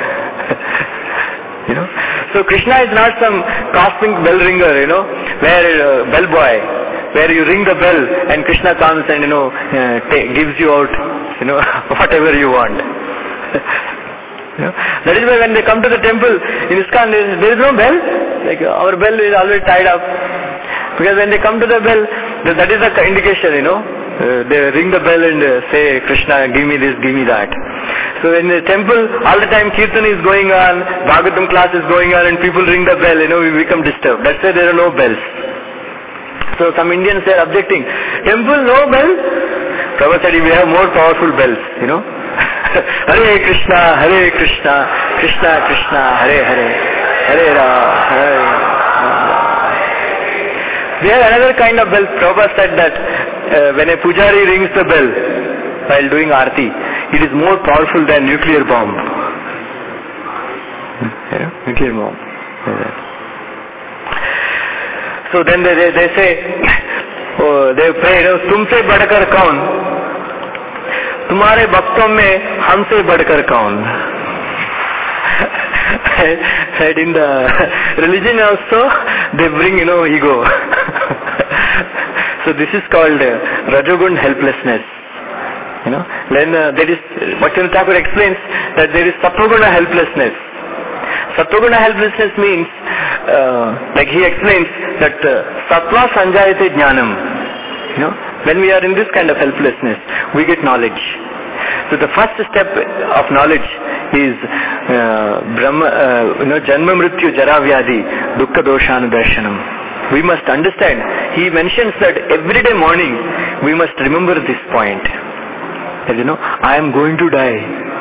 You know, so Krishna is not some cosmic bell ringer, you know, where uh, bell boy, where you ring the bell and Krishna comes and, you know, uh, take, gives you out, you know, whatever you want. You know, that is why when they come to the temple in ISKCON, there is, there is no bell. Like our bell is always tied up, because when they come to the bell, that is the indication, you know. Uh, they ring the bell and uh, say, Krishna, give me this, give me that. So in the temple, all the time Kirtan is going on, Bhagavatam class is going on, and people ring the bell, you know, we become disturbed. That's why there are no bells. So some Indians, they are objecting, temple, no bell? Prabhupada said, we have more powerful bells, you know. Hare Krishna, Hare Krishna, Krishna Krishna, Hare Hare, Hare Rama, Hare Rama. We have another kind of bell. Prabhupada said that uh, when a pujari rings the bell while doing arti, it is more powerful than nuclear bomb. Yeah, nuclear bomb. So then they, they, they say, oh, they pray, tumse badkar kaun? तुम्हारे भक्तों में हमसे बढ़कर कौन? Said in the religion also they bring, you know, ego. So this is called uh, Rajogun helplessness. You know, then uh, there is, Bhaktivinoda Thakur explains that there is Sattva-guna helplessness. Sattva-guna helplessness means, uh, like he explains that uh, Sattva sanjayate jnanam. You know, when we are in this kind of helplessness, we get knowledge. So the first step of knowledge is uh, Brahma, uh, you know, Janma Mrityu Jara Vyadhi Dukkha Doshanu Darshanam. We must understand. He mentions that every day morning we must remember this point. That, you know, I am going to die.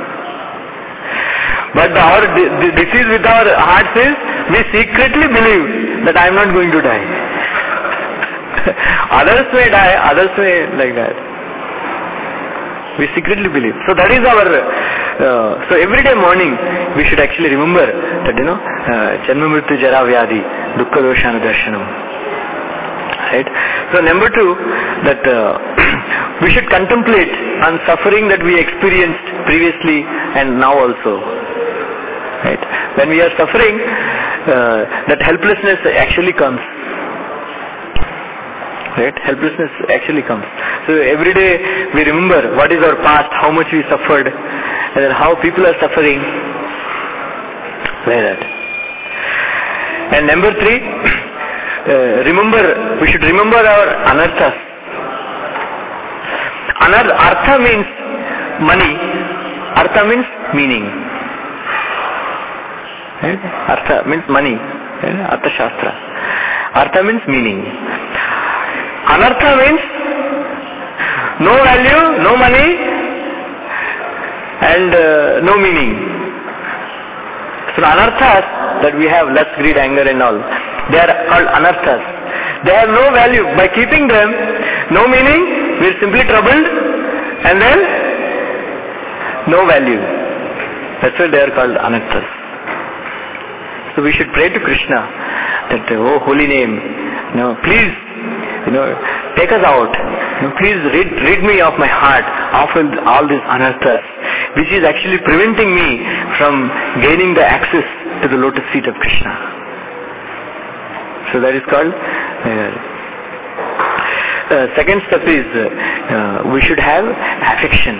But our the disease with our hearts is we secretly believe that I am not going to die. Others may die, others may like that. We secretly believe. So that is our, uh, so every day morning we should actually remember that, you know, Janma Mrityu Jara Vyadhi Dukkha Doshanu Darshanam. Right? So number two, that uh, we should contemplate on suffering that we experienced previously and now also. Right? When we are suffering, uh, that helplessness actually comes. Right? Helplessness actually comes. So every day we remember what is our past, how much we suffered, and then how people are suffering. Like that. And number three, uh, remember, we should remember our anarthas. Anar- artha means money, artha means meaning. Right? Artha means money, right? Artha Shastra. Artha means meaning. Anartha means no value, no money, and uh, no meaning. So anarthas that we have, lust, greed, anger and all, they are called anarthas. They have no value. By keeping them, no meaning, we are simply troubled, and then no value. That's why they are called anarthas. So we should pray to Krishna that, oh holy name, you know, please, you know, take us out. You know, please rid, rid me of my heart of all these anarthas, which is actually preventing me from gaining the access to the lotus feet of Krishna. So that is called. Uh, uh, second step is uh, we should have affection.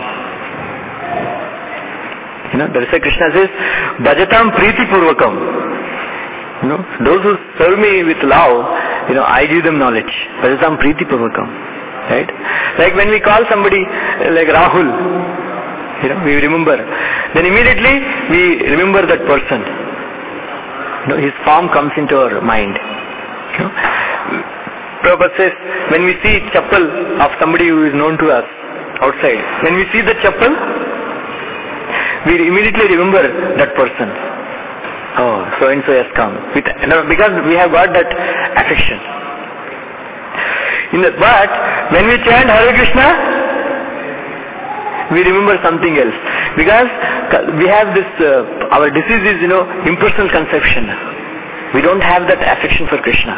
You know, that's why Krishna says, Bhajatam Priti Purvakam. You know, those who serve me with love, you know, I give them knowledge. Bhajatam Priti Purvakam. Right? Like when we call somebody like Rahul, you know, we remember. Then immediately we remember that person. You know, his form comes into our mind. You know, Prabhupada says, when we see chappal of somebody who is known to us outside, when we see the chappal, we immediately remember that person. Oh, so and so has come. With, you know, because we have got that affection. In the, but when we chant Hare Krishna, we remember something else. Because we have this, uh, our disease is, you know, impersonal conception. We don't have that affection for Krishna.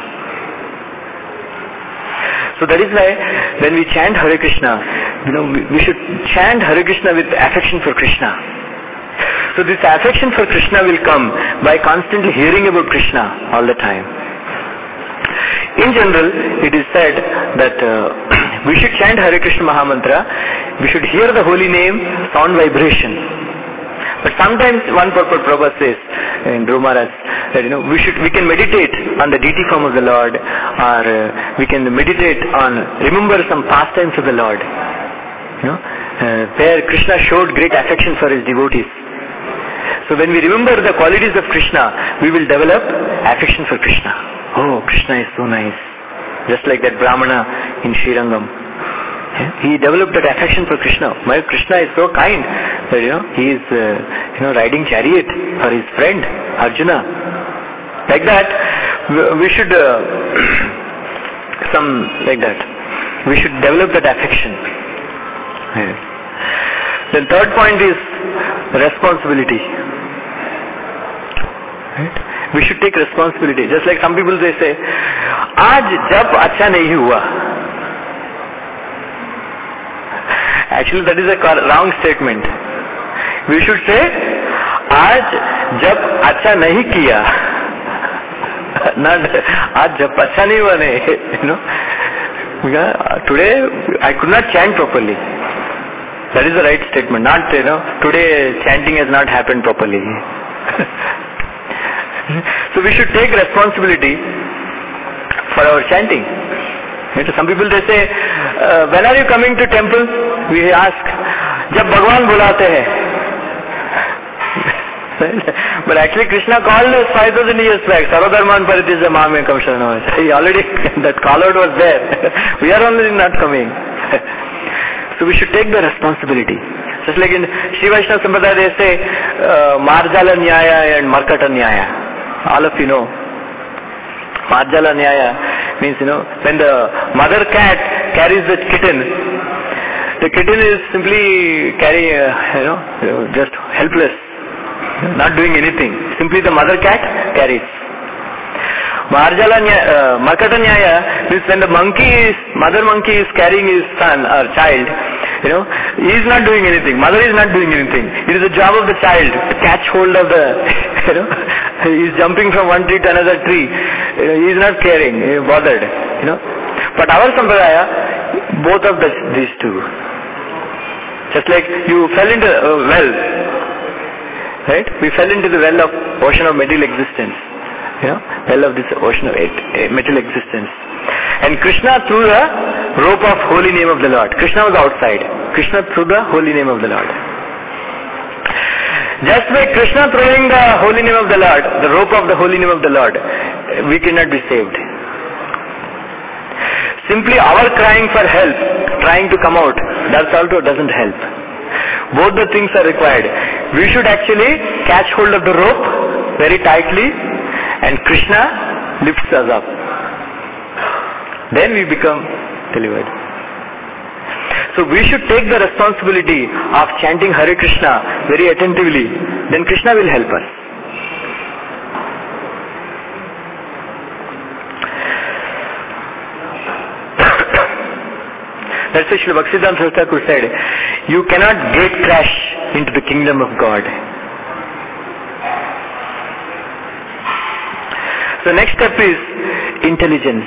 So that is why when we chant Hare Krishna, you know, we, we should chant Hare Krishna with affection for Krishna. So this affection for Krishna will come by constantly hearing about Krishna all the time. In general, it is said that uh, we should chant Hare Krishna Mahamantra, we should hear the holy name, sound vibration. But sometimes one purport Prabhupada says in Dhruva Maharaj that, you know, we should, we can meditate on the deity form of the Lord, or uh, we can meditate on, remember some pastimes of the Lord, you know, uh, where Krishna showed great affection for his devotees. So when we remember the qualities of Krishna, we will develop affection for Krishna. Oh, Krishna is so nice. Just like that Brahmana in Srirangam. He developed that affection for Krishna. My Krishna is so kind that, you know, he is, uh, you know, riding chariot for his friend Arjuna. Like that, we should, uh, some, like that, we should develop that affection. Yes. Then third point is responsibility. Right? We should take responsibility. Just like some people, they say, "Aaj jab acha nahi hua." Actually, that is a wrong statement. We should say, "Aaj jab acha nahi kiya." Not "Aaj jab acha nahi hua." You know, because today I could not chant properly. That is the right statement. Not, you know, today chanting has not happened properly. So we should take responsibility for our chanting. Some people, they say, uh, when are you coming to temple? We ask, jab Bhagwan bulate hai. But actually Krishna called us five thousand years back. Sarvadharman paritijya mamekam sharanam. He already, that call out was there. We are only not coming. So we should take the responsibility. Just like in Shri Vaishnava Sampradaya, they say, uh, Marjala Nyaya and Markata Nyaya. All of you know. Marjala Nyaya means, you know, when the mother cat carries the kitten, the kitten is simply carrying, uh, you know, just helpless, not doing anything. Simply the mother cat carries. Marjala Nyaya, uh, Markata Nyaya means when the monkey is, mother monkey is carrying his son or child, you know, he is not doing anything. Mother is not doing anything. It is the job of the child to catch hold of the, you know, he is jumping from one tree to another tree. You know, he is not caring, he is bothered, you know. But our Sampradaya, both of the, these two. Just like you fell into a well, right? We fell into the well of ocean of material existence. You know, well of this ocean of material existence. And Krishna threw the rope of holy name of the Lord. Krishna was outside. Krishna threw the holy name of the Lord. Just by Krishna throwing the holy name of the Lord, the rope of the holy name of the Lord, we cannot be saved. Simply our crying for help, trying to come out, that also doesn't help. Both the things are required. We should actually catch hold of the rope very tightly, and Krishna lifts us up. Then we become delivered. So we should take the responsibility of chanting Hare Krishna very attentively. Then Krishna will help us. That's why Srila Bhaktisiddhanta Thakur said, you cannot gate crash into the kingdom of God. So next step is intelligence.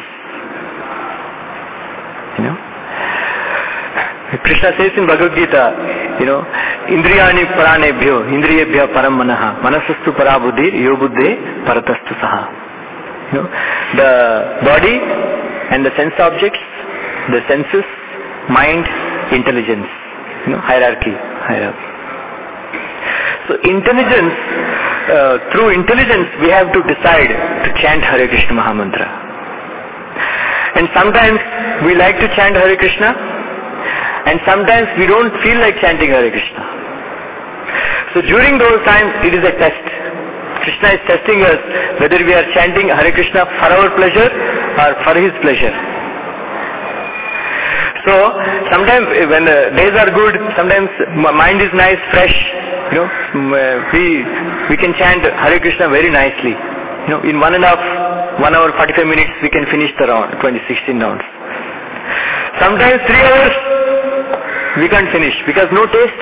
You know, Krishna says in Bhagavad Gita, you know, Indriyani pranebhyo, indriyebhya param manaha, manasastu parabuddhir, yobuddhe paratastu saha. You know, the body and the sense objects, the senses, mind, intelligence. You know, hierarchy, hierarchy. So intelligence, uh, through intelligence we have to decide to chant Hare Krishna Mahamantra. And sometimes we like to chant Hare Krishna, and sometimes we don't feel like chanting Hare Krishna. So during those times it is a test. Krishna is testing us whether we are chanting Hare Krishna for our pleasure or for his pleasure. So sometimes when the days are good, sometimes mind is nice, fresh, you know, we we can chant Hare Krishna very nicely. You know, in one and a half, one hour, forty-five minutes, we can finish the round, twenty, sixteen rounds. Sometimes three hours, we can't finish because no taste.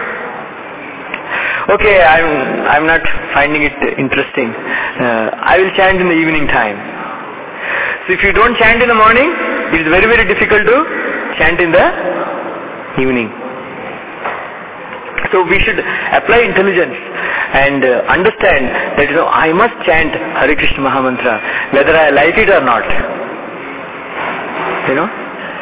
Okay, I'm I'm not finding it interesting. Uh, I will chant in the evening time. So if you don't chant in the morning, it is very very difficult to chant in the evening. So we should apply intelligence and uh, understand that, you know, I must chant Hare Krishna Mahamantra whether I like it or not. You know.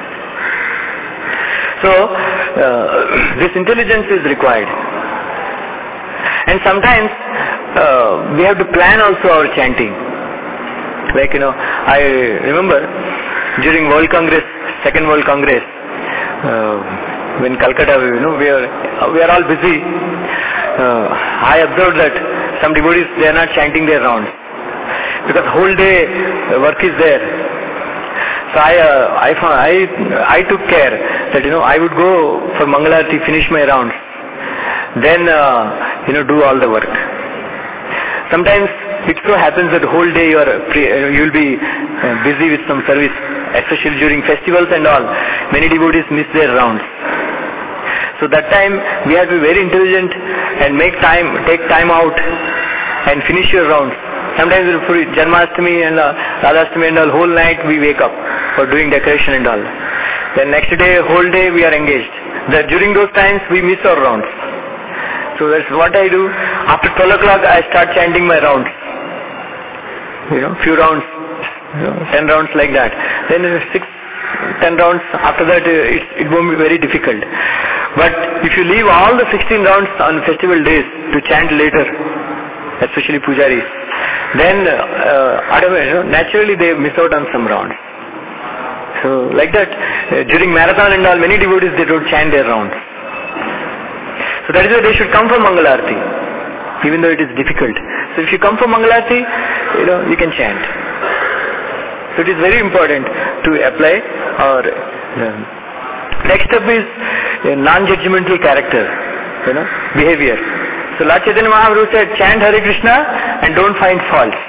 So uh, this intelligence is required. And sometimes uh, we have to plan also our chanting. Like, you know, I remember during World Congress, Second World Congress, uh, when Calcutta, you know, we are we are all busy. Uh, I observed that some devotees, they are not chanting their rounds because whole day work is there. So I uh, I found, I I took care that, you know, I would go for Mangalarti, finish my rounds, then uh, you know, do all the work. Sometimes it so happens that the whole day you are you will be uh, busy with some service, especially during festivals and all. Many devotees miss their rounds. So that time we have to be very intelligent and make time, take time out and finish your rounds. Sometimes for Janmashtami and uh, Radhashtami and all, whole night we wake up for doing decoration and all. Then next day, whole day we are engaged. That during those times we miss our rounds. So that's what I do. After twelve o'clock I start chanting my rounds. You know, few rounds, you know, ten rounds like that. Then six, ten rounds, after that uh, it, it won't be very difficult. But if you leave all the sixteen rounds on festival days to chant later, especially pujaris, then uh, I don't know, you know, naturally they miss out on some rounds. So like that, uh, during marathon and all, many devotees, they don't chant their rounds. So that is why they should come for Mangalarti, even though it is difficult. So if you come for Mangalarti, you know, you can chant. So it is very important to apply our... Uh, next step is uh, non-judgmental character, you know, behavior. So Lord Chaitanya Mahaprabhu said, chant Hare Krishna and don't find faults.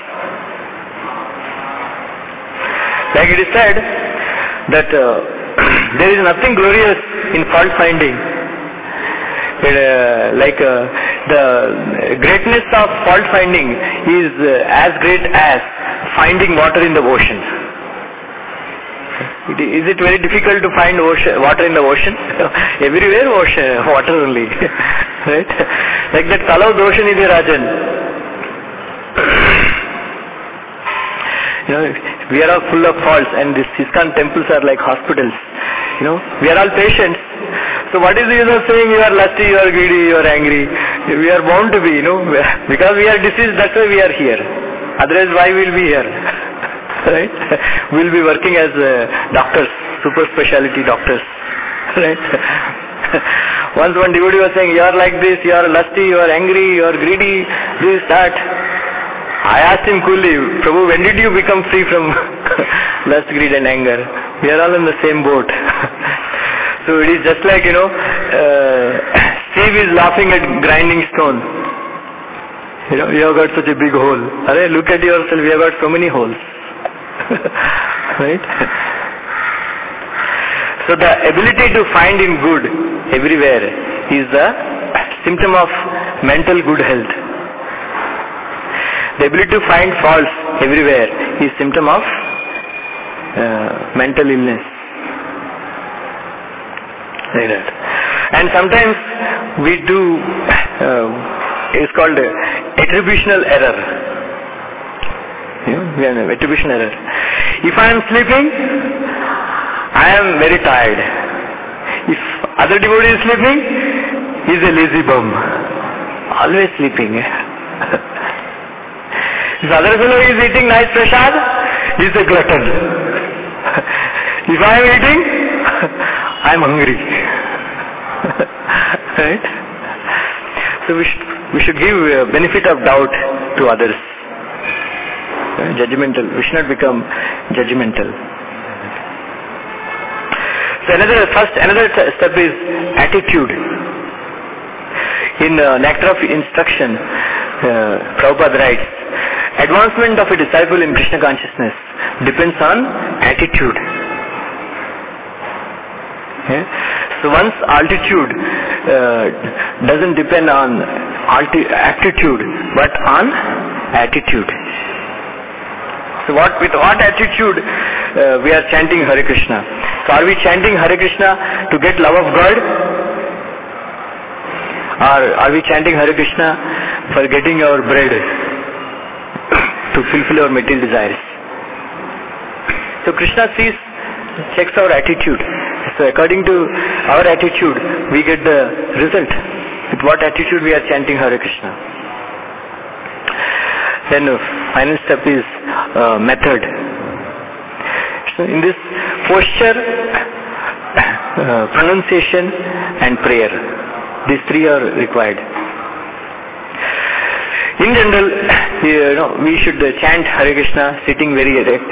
Like it is said that uh, there is nothing glorious in fault finding. Uh, like uh, the greatness of fault finding is uh, as great as finding water in the ocean. Is it very difficult to find ocean, water in the ocean? Everywhere ocean, water only. Right? Like that Talav Doshani Rajan. You know, we are all full of faults and these ISKCON temples are like hospitals. You know, we are all patients. So what is the use of saying you are lusty, you are greedy, you are angry? We are bound to be, you know, because we are diseased, that's why we are here. Otherwise why will we be here? Right? We'll be working as uh, doctors, super specialty doctors. Right? Once one devotee was saying, you are like this, you are lusty, you are angry, you are greedy, this, that. I asked him coolly, Prabhu, when did you become free from lust, greed and anger? We are all in the same boat. So it is just like, you know, uh, Steve is laughing at grinding stone. You know, you have got such a big hole. Arey, look at yourself, you have got so many holes. Right? So the ability to find in good everywhere is the symptom of mental good health. The ability to find faults everywhere is symptom of uh, mental illness. Like that. And sometimes we do, uh, it's called attributional error. You know, we have attribution error. If I am sleeping, I am very tired. If other devotee is sleeping, he is a lazy bum. Always sleeping. If other fellow is eating nice prasad, he is a glutton. If I am eating, I am hungry. Right? So we should, we should give uh, benefit of doubt to others. Uh, judgmental. We should not become judgmental. So another first another step is attitude. In uh, Nectar of Instruction, uh, Prabhupada writes, advancement of a disciple in Krishna consciousness depends on attitude. Okay? So one's altitude uh, doesn't depend on alti- aptitude, but on attitude. So what with what attitude uh, we are chanting Hare Krishna? So are we chanting Hare Krishna to get love of God? Or are we chanting Hare Krishna for getting our bread to fulfill our material desires? So Krishna sees, checks our attitude. So according to our attitude, we get the result. With what attitude we are chanting Hare Krishna. Then the final step is uh, method. So in this posture, uh, pronunciation and prayer. These three are required. In general, you know, we should chant Hare Krishna sitting very erect.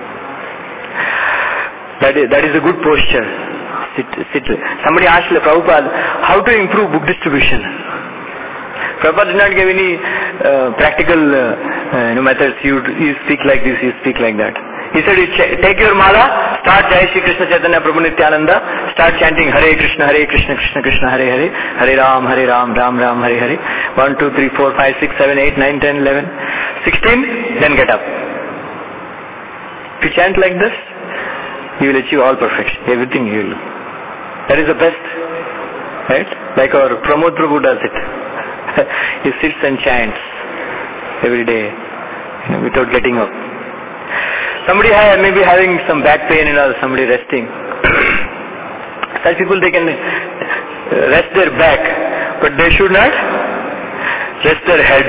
That is, that is a good posture. Sit, sit. Somebody asked Prabhupada, how to improve book distribution? Prabhupada did not give any uh, practical uh, uh, you know, methods. You, you speak like this, you speak like that. He said, take your mala, start Jai Shri Krishna Chaitanya Prabhu Nityananda, start chanting Hare Krishna, Hare Krishna, Krishna Krishna, Hare Hare, Hare Ram, Hare Ram, Ram Ram, Hare Hare. one, two, three, four, five, six, seven, eight, nine, ten, eleven, sixteen, then get up. If you chant like this, you will achieve all perfection. Everything you will. That is the best. Right? Like our Pramod Prabhu does it. He sits and chants every day, you know, without getting up. Somebody ha- may be having some back pain and all, somebody resting. Such people, they can rest their back, but they should not rest their head.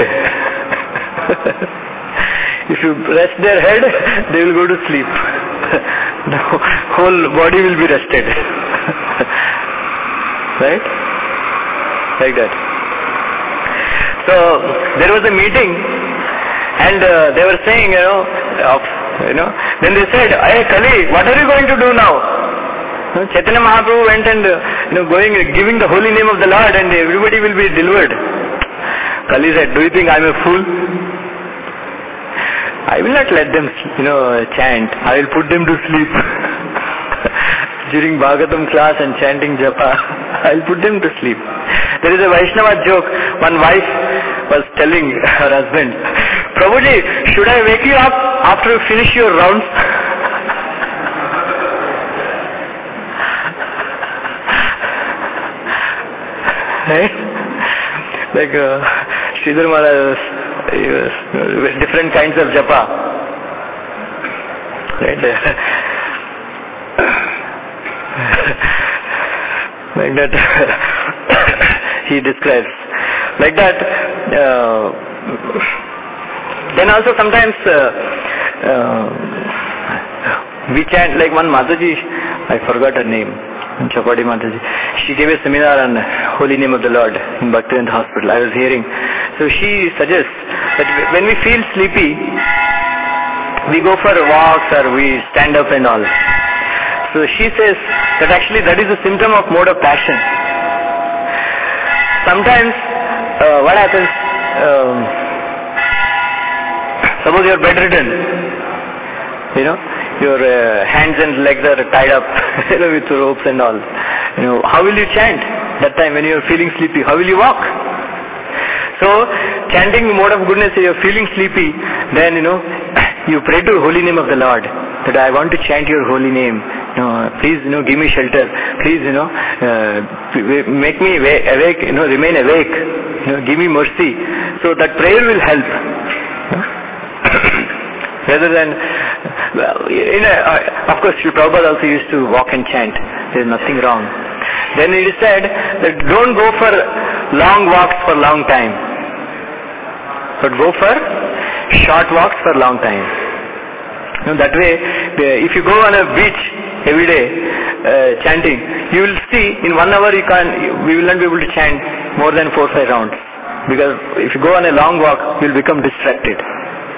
If you rest their head, they will go to sleep. The whole body will be rested. Right? Like that. So, there was a meeting and uh, they were saying, you know, of, you know, then they said, hey Kali, what are you going to do now? You know, Chaitanya Mahaprabhu went and, uh, you know, going, giving the holy name of the Lord and everybody will be delivered. Kali said, do you think I am a fool? I will not let them, you know, chant. I will put them to sleep. During Bhagavatam class and chanting japa, I will put them to sleep. There is a Vaishnava joke. One wife was telling her husband, Prabhuji, should I wake you up after you finish your rounds? Right? Like uh, Sridhar Maharaj, he was, uh, different kinds of japa. Right? Like that he describes. Like that, uh, then also sometimes uh, uh, we chant like one Mataji, I forgot her name, Chapati Mataji. She gave a seminar on Holy Name of the Lord in Bhaktivinoda Hospital. I was hearing. So she suggests that when we feel sleepy, we go for walks or we stand up and all. So she says that actually that is a symptom of mode of passion. Sometimes uh, what happens, um, suppose you are bedridden, you know, your uh, hands and legs are tied up you know, with ropes and all. You know, how will you chant that time when you are feeling sleepy? How will you walk? So, chanting mode of goodness, if you are feeling sleepy, then, you know, you pray to the holy name of the Lord, that I want to chant your holy name. You know, please, you know, give me shelter. Please, you know, uh, make me awake, you know, remain awake. You know, give me mercy. So that prayer will help. You know? Rather than, well, in a, uh, of course, Prabhupada also used to walk and chant. There is nothing wrong. Then it is said that don't go for long walks for long time, but go for short walks for long time. You know, that way, if you go on a beach every day uh, chanting, you will see in one hour you can we will not be able to chant more than four or five rounds, because if you go on a long walk, you will become distracted.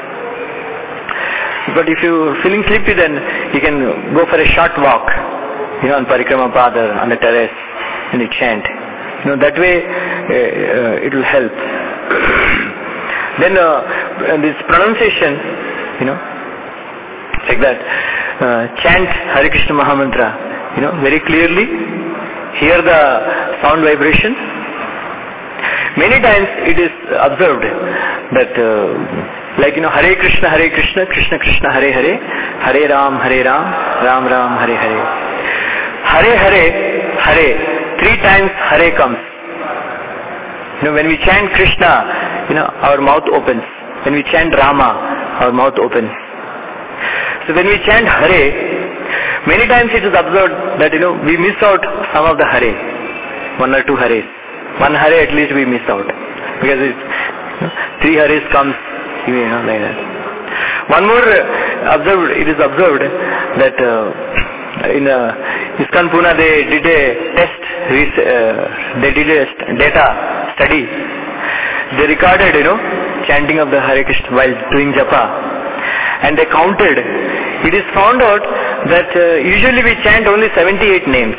But if you are feeling sleepy, then you can go for a short walk. you know, on Parikrama Path or on the terrace, and you chant. You know, that way uh, uh, it will help. Then uh, this pronunciation, you know, like that, uh, chant Hare Krishna Mahamantra, you know, very clearly, hear the sound vibration. Many times it is observed that, uh, like, you know, Hare Krishna, Hare Krishna, Krishna Krishna, Hare Hare, Hare Ram, Hare Ram, Ram Ram, Hare Hare. Hare Hare, Hare, three times Hare comes. You know, when we chant Krishna, you know, our mouth opens. When we chant Rama, our mouth opens. So when we chant Hare, many times it is observed that, you know, we miss out some of the Hare, one or two Hares. One Hare at least we miss out, because it, you know, three Hares comes, you know, like that. One more uh, observed, it is observed that uh, in uh, ISKCON Pune they did a test, uh, they did a data study. They recorded, you know, chanting of the Hare Krishna while doing japa, and they counted. It is found out that uh, usually we chant only seventy-eight names.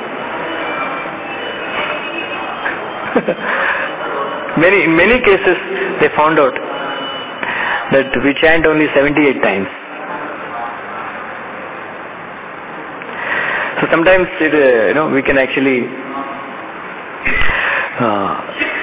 many in many cases they found out that we chant only seventy-eight times. So sometimes it, uh, you know, we can actually uh,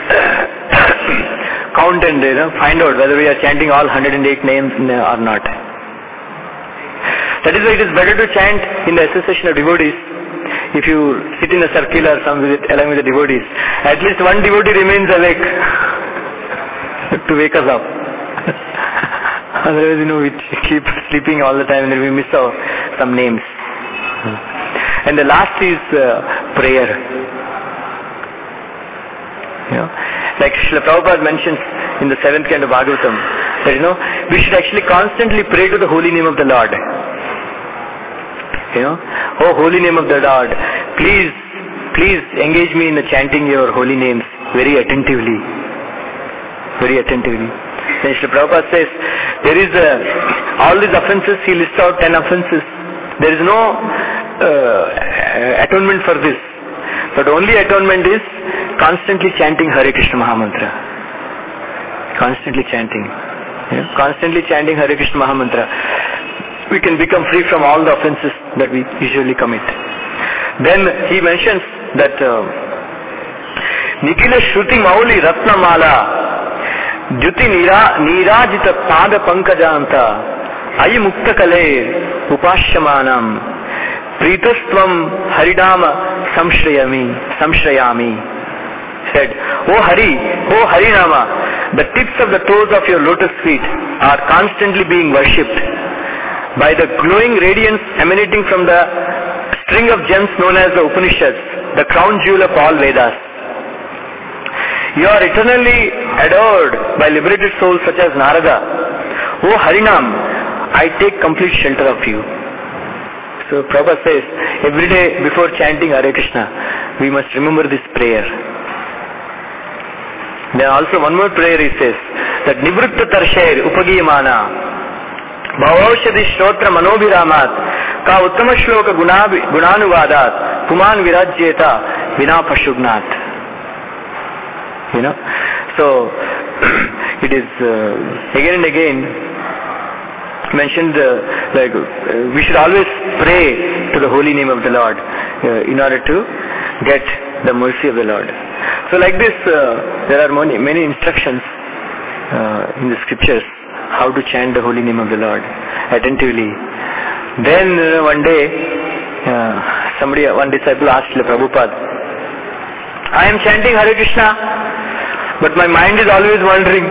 count and, you know, find out whether we are chanting all one hundred eight names or not. That is why it is better to chant in the association of devotees. If you sit in a circle or some with, along with the devotees, at least one devotee remains awake to wake us up. Otherwise, you know, we keep sleeping all the time and then we miss out some names. And the last is uh, prayer. You know, like Srila Prabhupada mentions in the seventh canto of Bhagavatam, that, you know, we should actually constantly pray to the holy name of the Lord. You know, oh holy name of the Lord, please, please engage me in the chanting your holy names very attentively, very attentively. Then Srila Prabhupada says, there is a, all these offences, he lists out ten offences. There is no uh, atonement for this, but only atonement is constantly chanting Hare Krishna Mahamantra. Constantly chanting, you know, constantly chanting Hare Krishna Mahamantra. We can become free from all the offences that we usually commit. Then he mentions that Nikila Shruti Mauli Ratna Mala Jyuti Nirajita Pada Pankajanta Ayi Mukta Kale Upashyamanam Pritastvam Haridama Samshrayami Samshrayami said, O Hari, O Harinama, the tips of the toes of your lotus feet are constantly being worshipped by the glowing radiance emanating from the string of gems known as the Upanishads, the crown jewel of all Vedas. You are eternally adored by liberated souls such as Narada. O Harinam, I take complete shelter of you. So Prabhupada says, every day before chanting Hare Krishna, we must remember this prayer. Then also one more prayer he says, that Nivritta Tarshair Upagiyamana Bhavaushadi Shrotra Manobhiramat Ka Uttama Shloka Gunanuvadat Puman Virajyeta Vina Pashugnat. You know, so it is uh, again and again mentioned uh, like uh, we should always pray to the holy name of the Lord uh, in order to get the mercy of the Lord. So like this, uh, there are many, many instructions uh, in the scriptures how to chant the holy name of the Lord attentively. Then uh, one day, uh, somebody, one disciple asked Prabhupada, I am chanting Hare Krishna, but my mind is always wandering.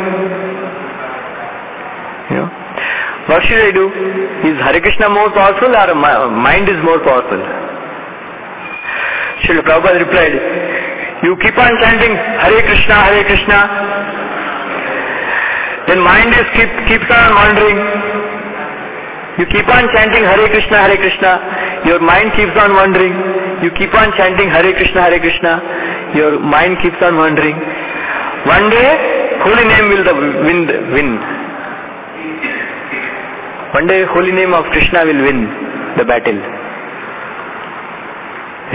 You know, what should I do? Is Hare Krishna more powerful or my mind is more powerful? Srila Prabhupada replied, you keep on chanting Hare Krishna, Hare Krishna, then mind is keep, keeps on wandering. You keep on chanting Hare Krishna, Hare Krishna, your mind keeps on wandering. You keep on chanting Hare Krishna, Hare Krishna, your mind keeps on wandering. One day, holy name will the win. win. One day, holy name of Krishna will win the battle.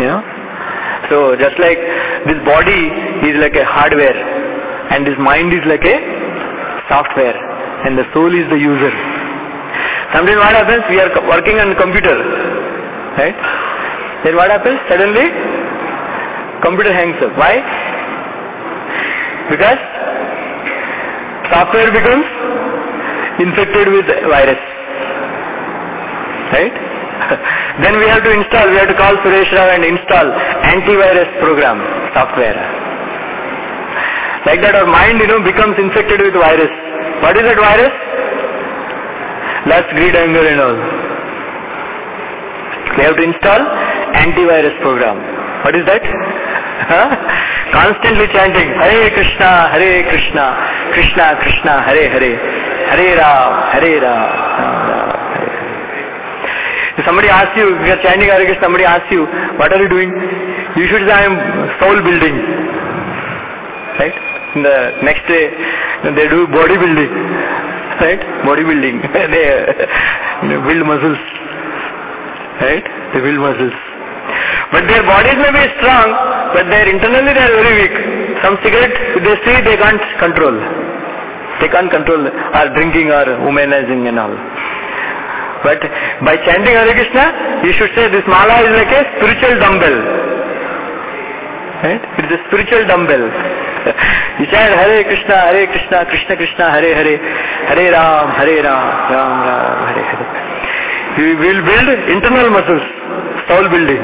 You know? So just like this body is like a hardware and this mind is like a software and the soul is the user. Sometimes what happens? We are working on computer, right? Then what happens? Suddenly computer hangs up. Why? Because software becomes infected with virus, right? Then we have to install, we have to call Suresh Rao and install antivirus program, software. Like that our mind, you know, becomes infected with virus. What is that virus? Lust, greed, anger and all. We have to install antivirus program. What is that? Huh? Constantly chanting, Hare Krishna, Hare Krishna, Krishna Krishna, Hare Hare, Hare Ram, Hare Ram, Ram Ram, Hare Hare. If somebody asks you, if you are chanting Hare Krishna, somebody asks you, what are you doing? You should say, I am soul building. Right? In the next day, they do body building. Right? Body building. They you know, build muscles. Right? They build muscles. But their bodies may be strong, but their internally they are very weak. Some cigarette they see they can't control. They can't control or drinking or womanizing and all. But by chanting Hare Krishna, you should say this mala is like a spiritual dumbbell. Right? It is a spiritual dumbbell. You chant Hare Krishna, Hare Krishna, Krishna Krishna, Hare Hare, Hare Ram, Hare Ram, Ram Ram, Hare Hare. You will build internal muscles, soul building.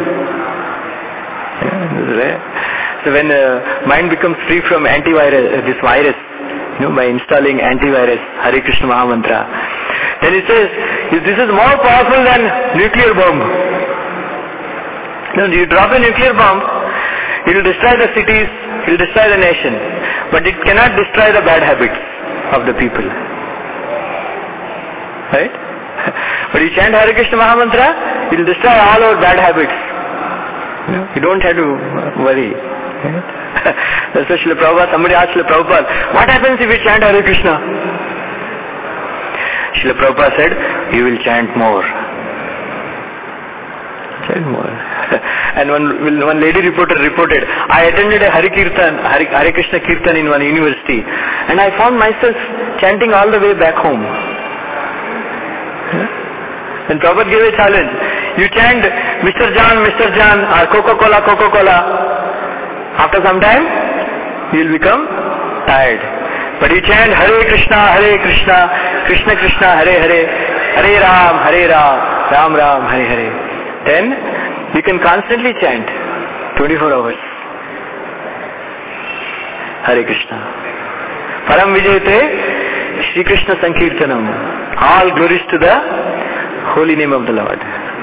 So when uh, mind becomes free from antivirus, uh, this virus, you know, by installing antivirus, Hare Krishna Mahamantra, then it says, this is more powerful than nuclear bomb. You know, you drop a nuclear bomb, it will destroy the cities, it will destroy the nation, but it cannot destroy the bad habits of the people. Right? But you chant Hare Krishna Mahamantra, it will destroy all our bad habits. You know, you don't have to worry. That's why Srila Prabhupada, somebody asked Srila Prabhupada, what happens if we chant Hare Krishna? Srila Prabhupada said, you will chant more. Chant more. And one, one lady reporter reported, I attended a Hare Kirtan, Hare, Hare Krishna Kirtan in one university, and I found myself chanting all the way back home. And Prabhupada gave a challenge. You chant Mister John, Mister John or Coca-Cola, Coca-Cola. After some time, you will become tired. But you chant Hare Krishna, Hare Krishna, Krishna Krishna, Hare Hare, Hare Ram, Hare Ram, Ram Ram, Hare Hare. Then you can constantly chant twenty-four hours. Hare Krishna. Param Vijayate Shri Krishna Sankirtanam. All glories to the holy name of the Lord.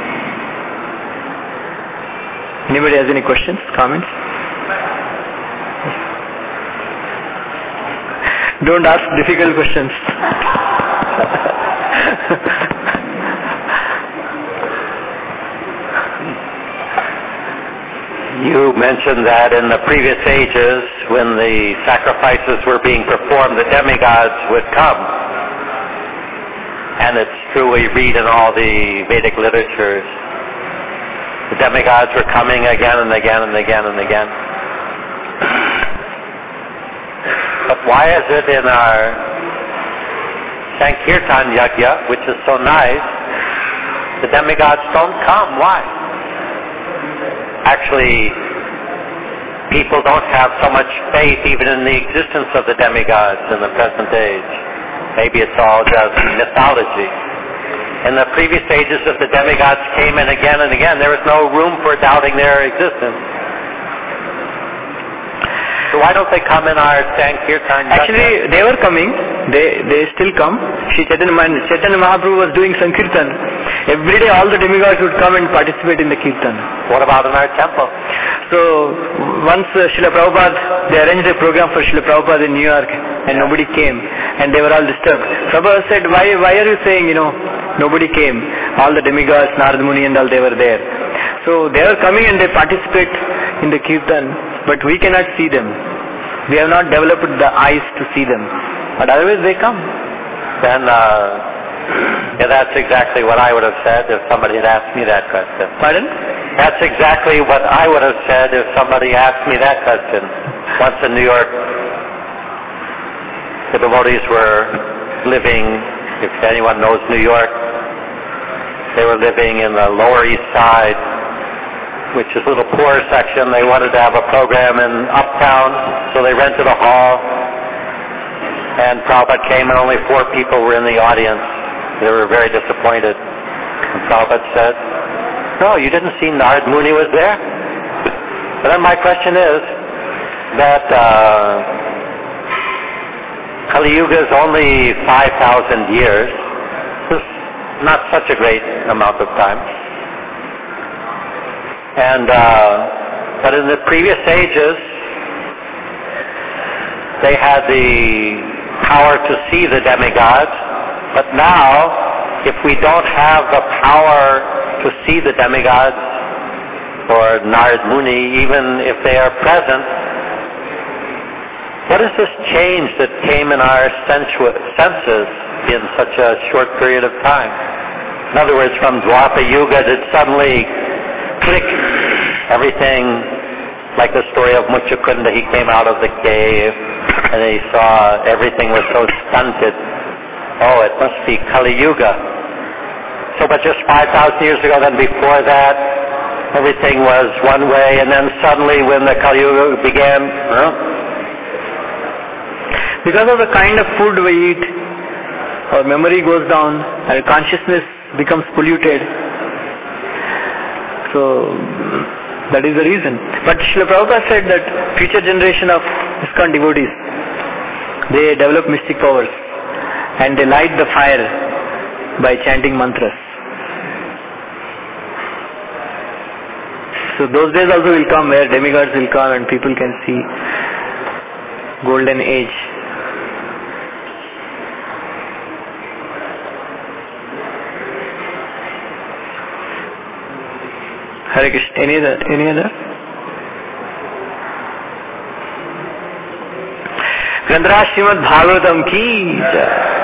Anybody has any questions, comments? Don't ask difficult questions. You mentioned that in the previous ages, when the sacrifices were being performed, the demigods would come. And it's true, we read in all the Vedic literatures, the demigods were coming again and again and again and again. But why is it in our Sankirtan Yajna, which is so nice, the demigods don't come? Why? Actually, people don't have so much faith even in the existence of the demigods in the present age. Maybe it's all just mythology. In the previous ages, if the demigods came in again and again, there was no room for doubting their existence. So why don't they come in our Sankirtan? Actually, they were coming. They they still come. Shri Chaitanya, Chaitanya Mahaprabhu was doing Sankirtan. Every day all the demigods would come and participate in the Kirtan. What about in our temple? So once uh, Srila Prabhupada, they arranged a program for Srila Prabhupada in New York and nobody came and they were all disturbed. Prabhupada said, why why are you saying, you know, nobody came? All the demigods, Narad Muni and all, they were there. So they were coming and they participate in the Kirtan, but we cannot see them. We have not developed the eyes to see them. But otherwise they come. Then, uh, yeah, that's exactly what I would have said if somebody had asked me that question. Pardon? That's exactly what I would have said if somebody asked me that question. Once in New York, the devotees were living, if anyone knows New York, they were living in the Lower East Side, which is a little poorer section. They wanted to have a program in Uptown, so they rented a hall. And Prabhupada came and only four people were in the audience. They were very disappointed. And Prabhupada said, no, you didn't see Narad Muni was there? But then my question is that uh, Kali Yuga is only five thousand years. This is not such a great amount of time. And, uh, but in the previous ages, they had the power to see the demigods, but now, if we don't have the power to see the demigods, or Narad Muni, even if they are present, what is this change that came in our sensu- senses in such a short period of time? In other words, from Dwapara Yuga, did suddenly click, everything, like the story of Muchukunda, he came out of the cave and he saw everything was so stunted. Oh, it must be Kali Yuga. So, but just five thousand years ago, then before that, everything was one way, and then suddenly when the Kali Yuga began, huh? Because of the kind of food we eat, our memory goes down, our consciousness becomes polluted. So, that is the reason. But Srila Prabhupada said that future generation of ISKCON devotees, they develop mystic powers and they light the fire by chanting mantras. So those days also will come where demigods will come and people can see golden age. Hare Krishna. Any other? Any other? Grandhara Srimad Bhagavatam ki jai.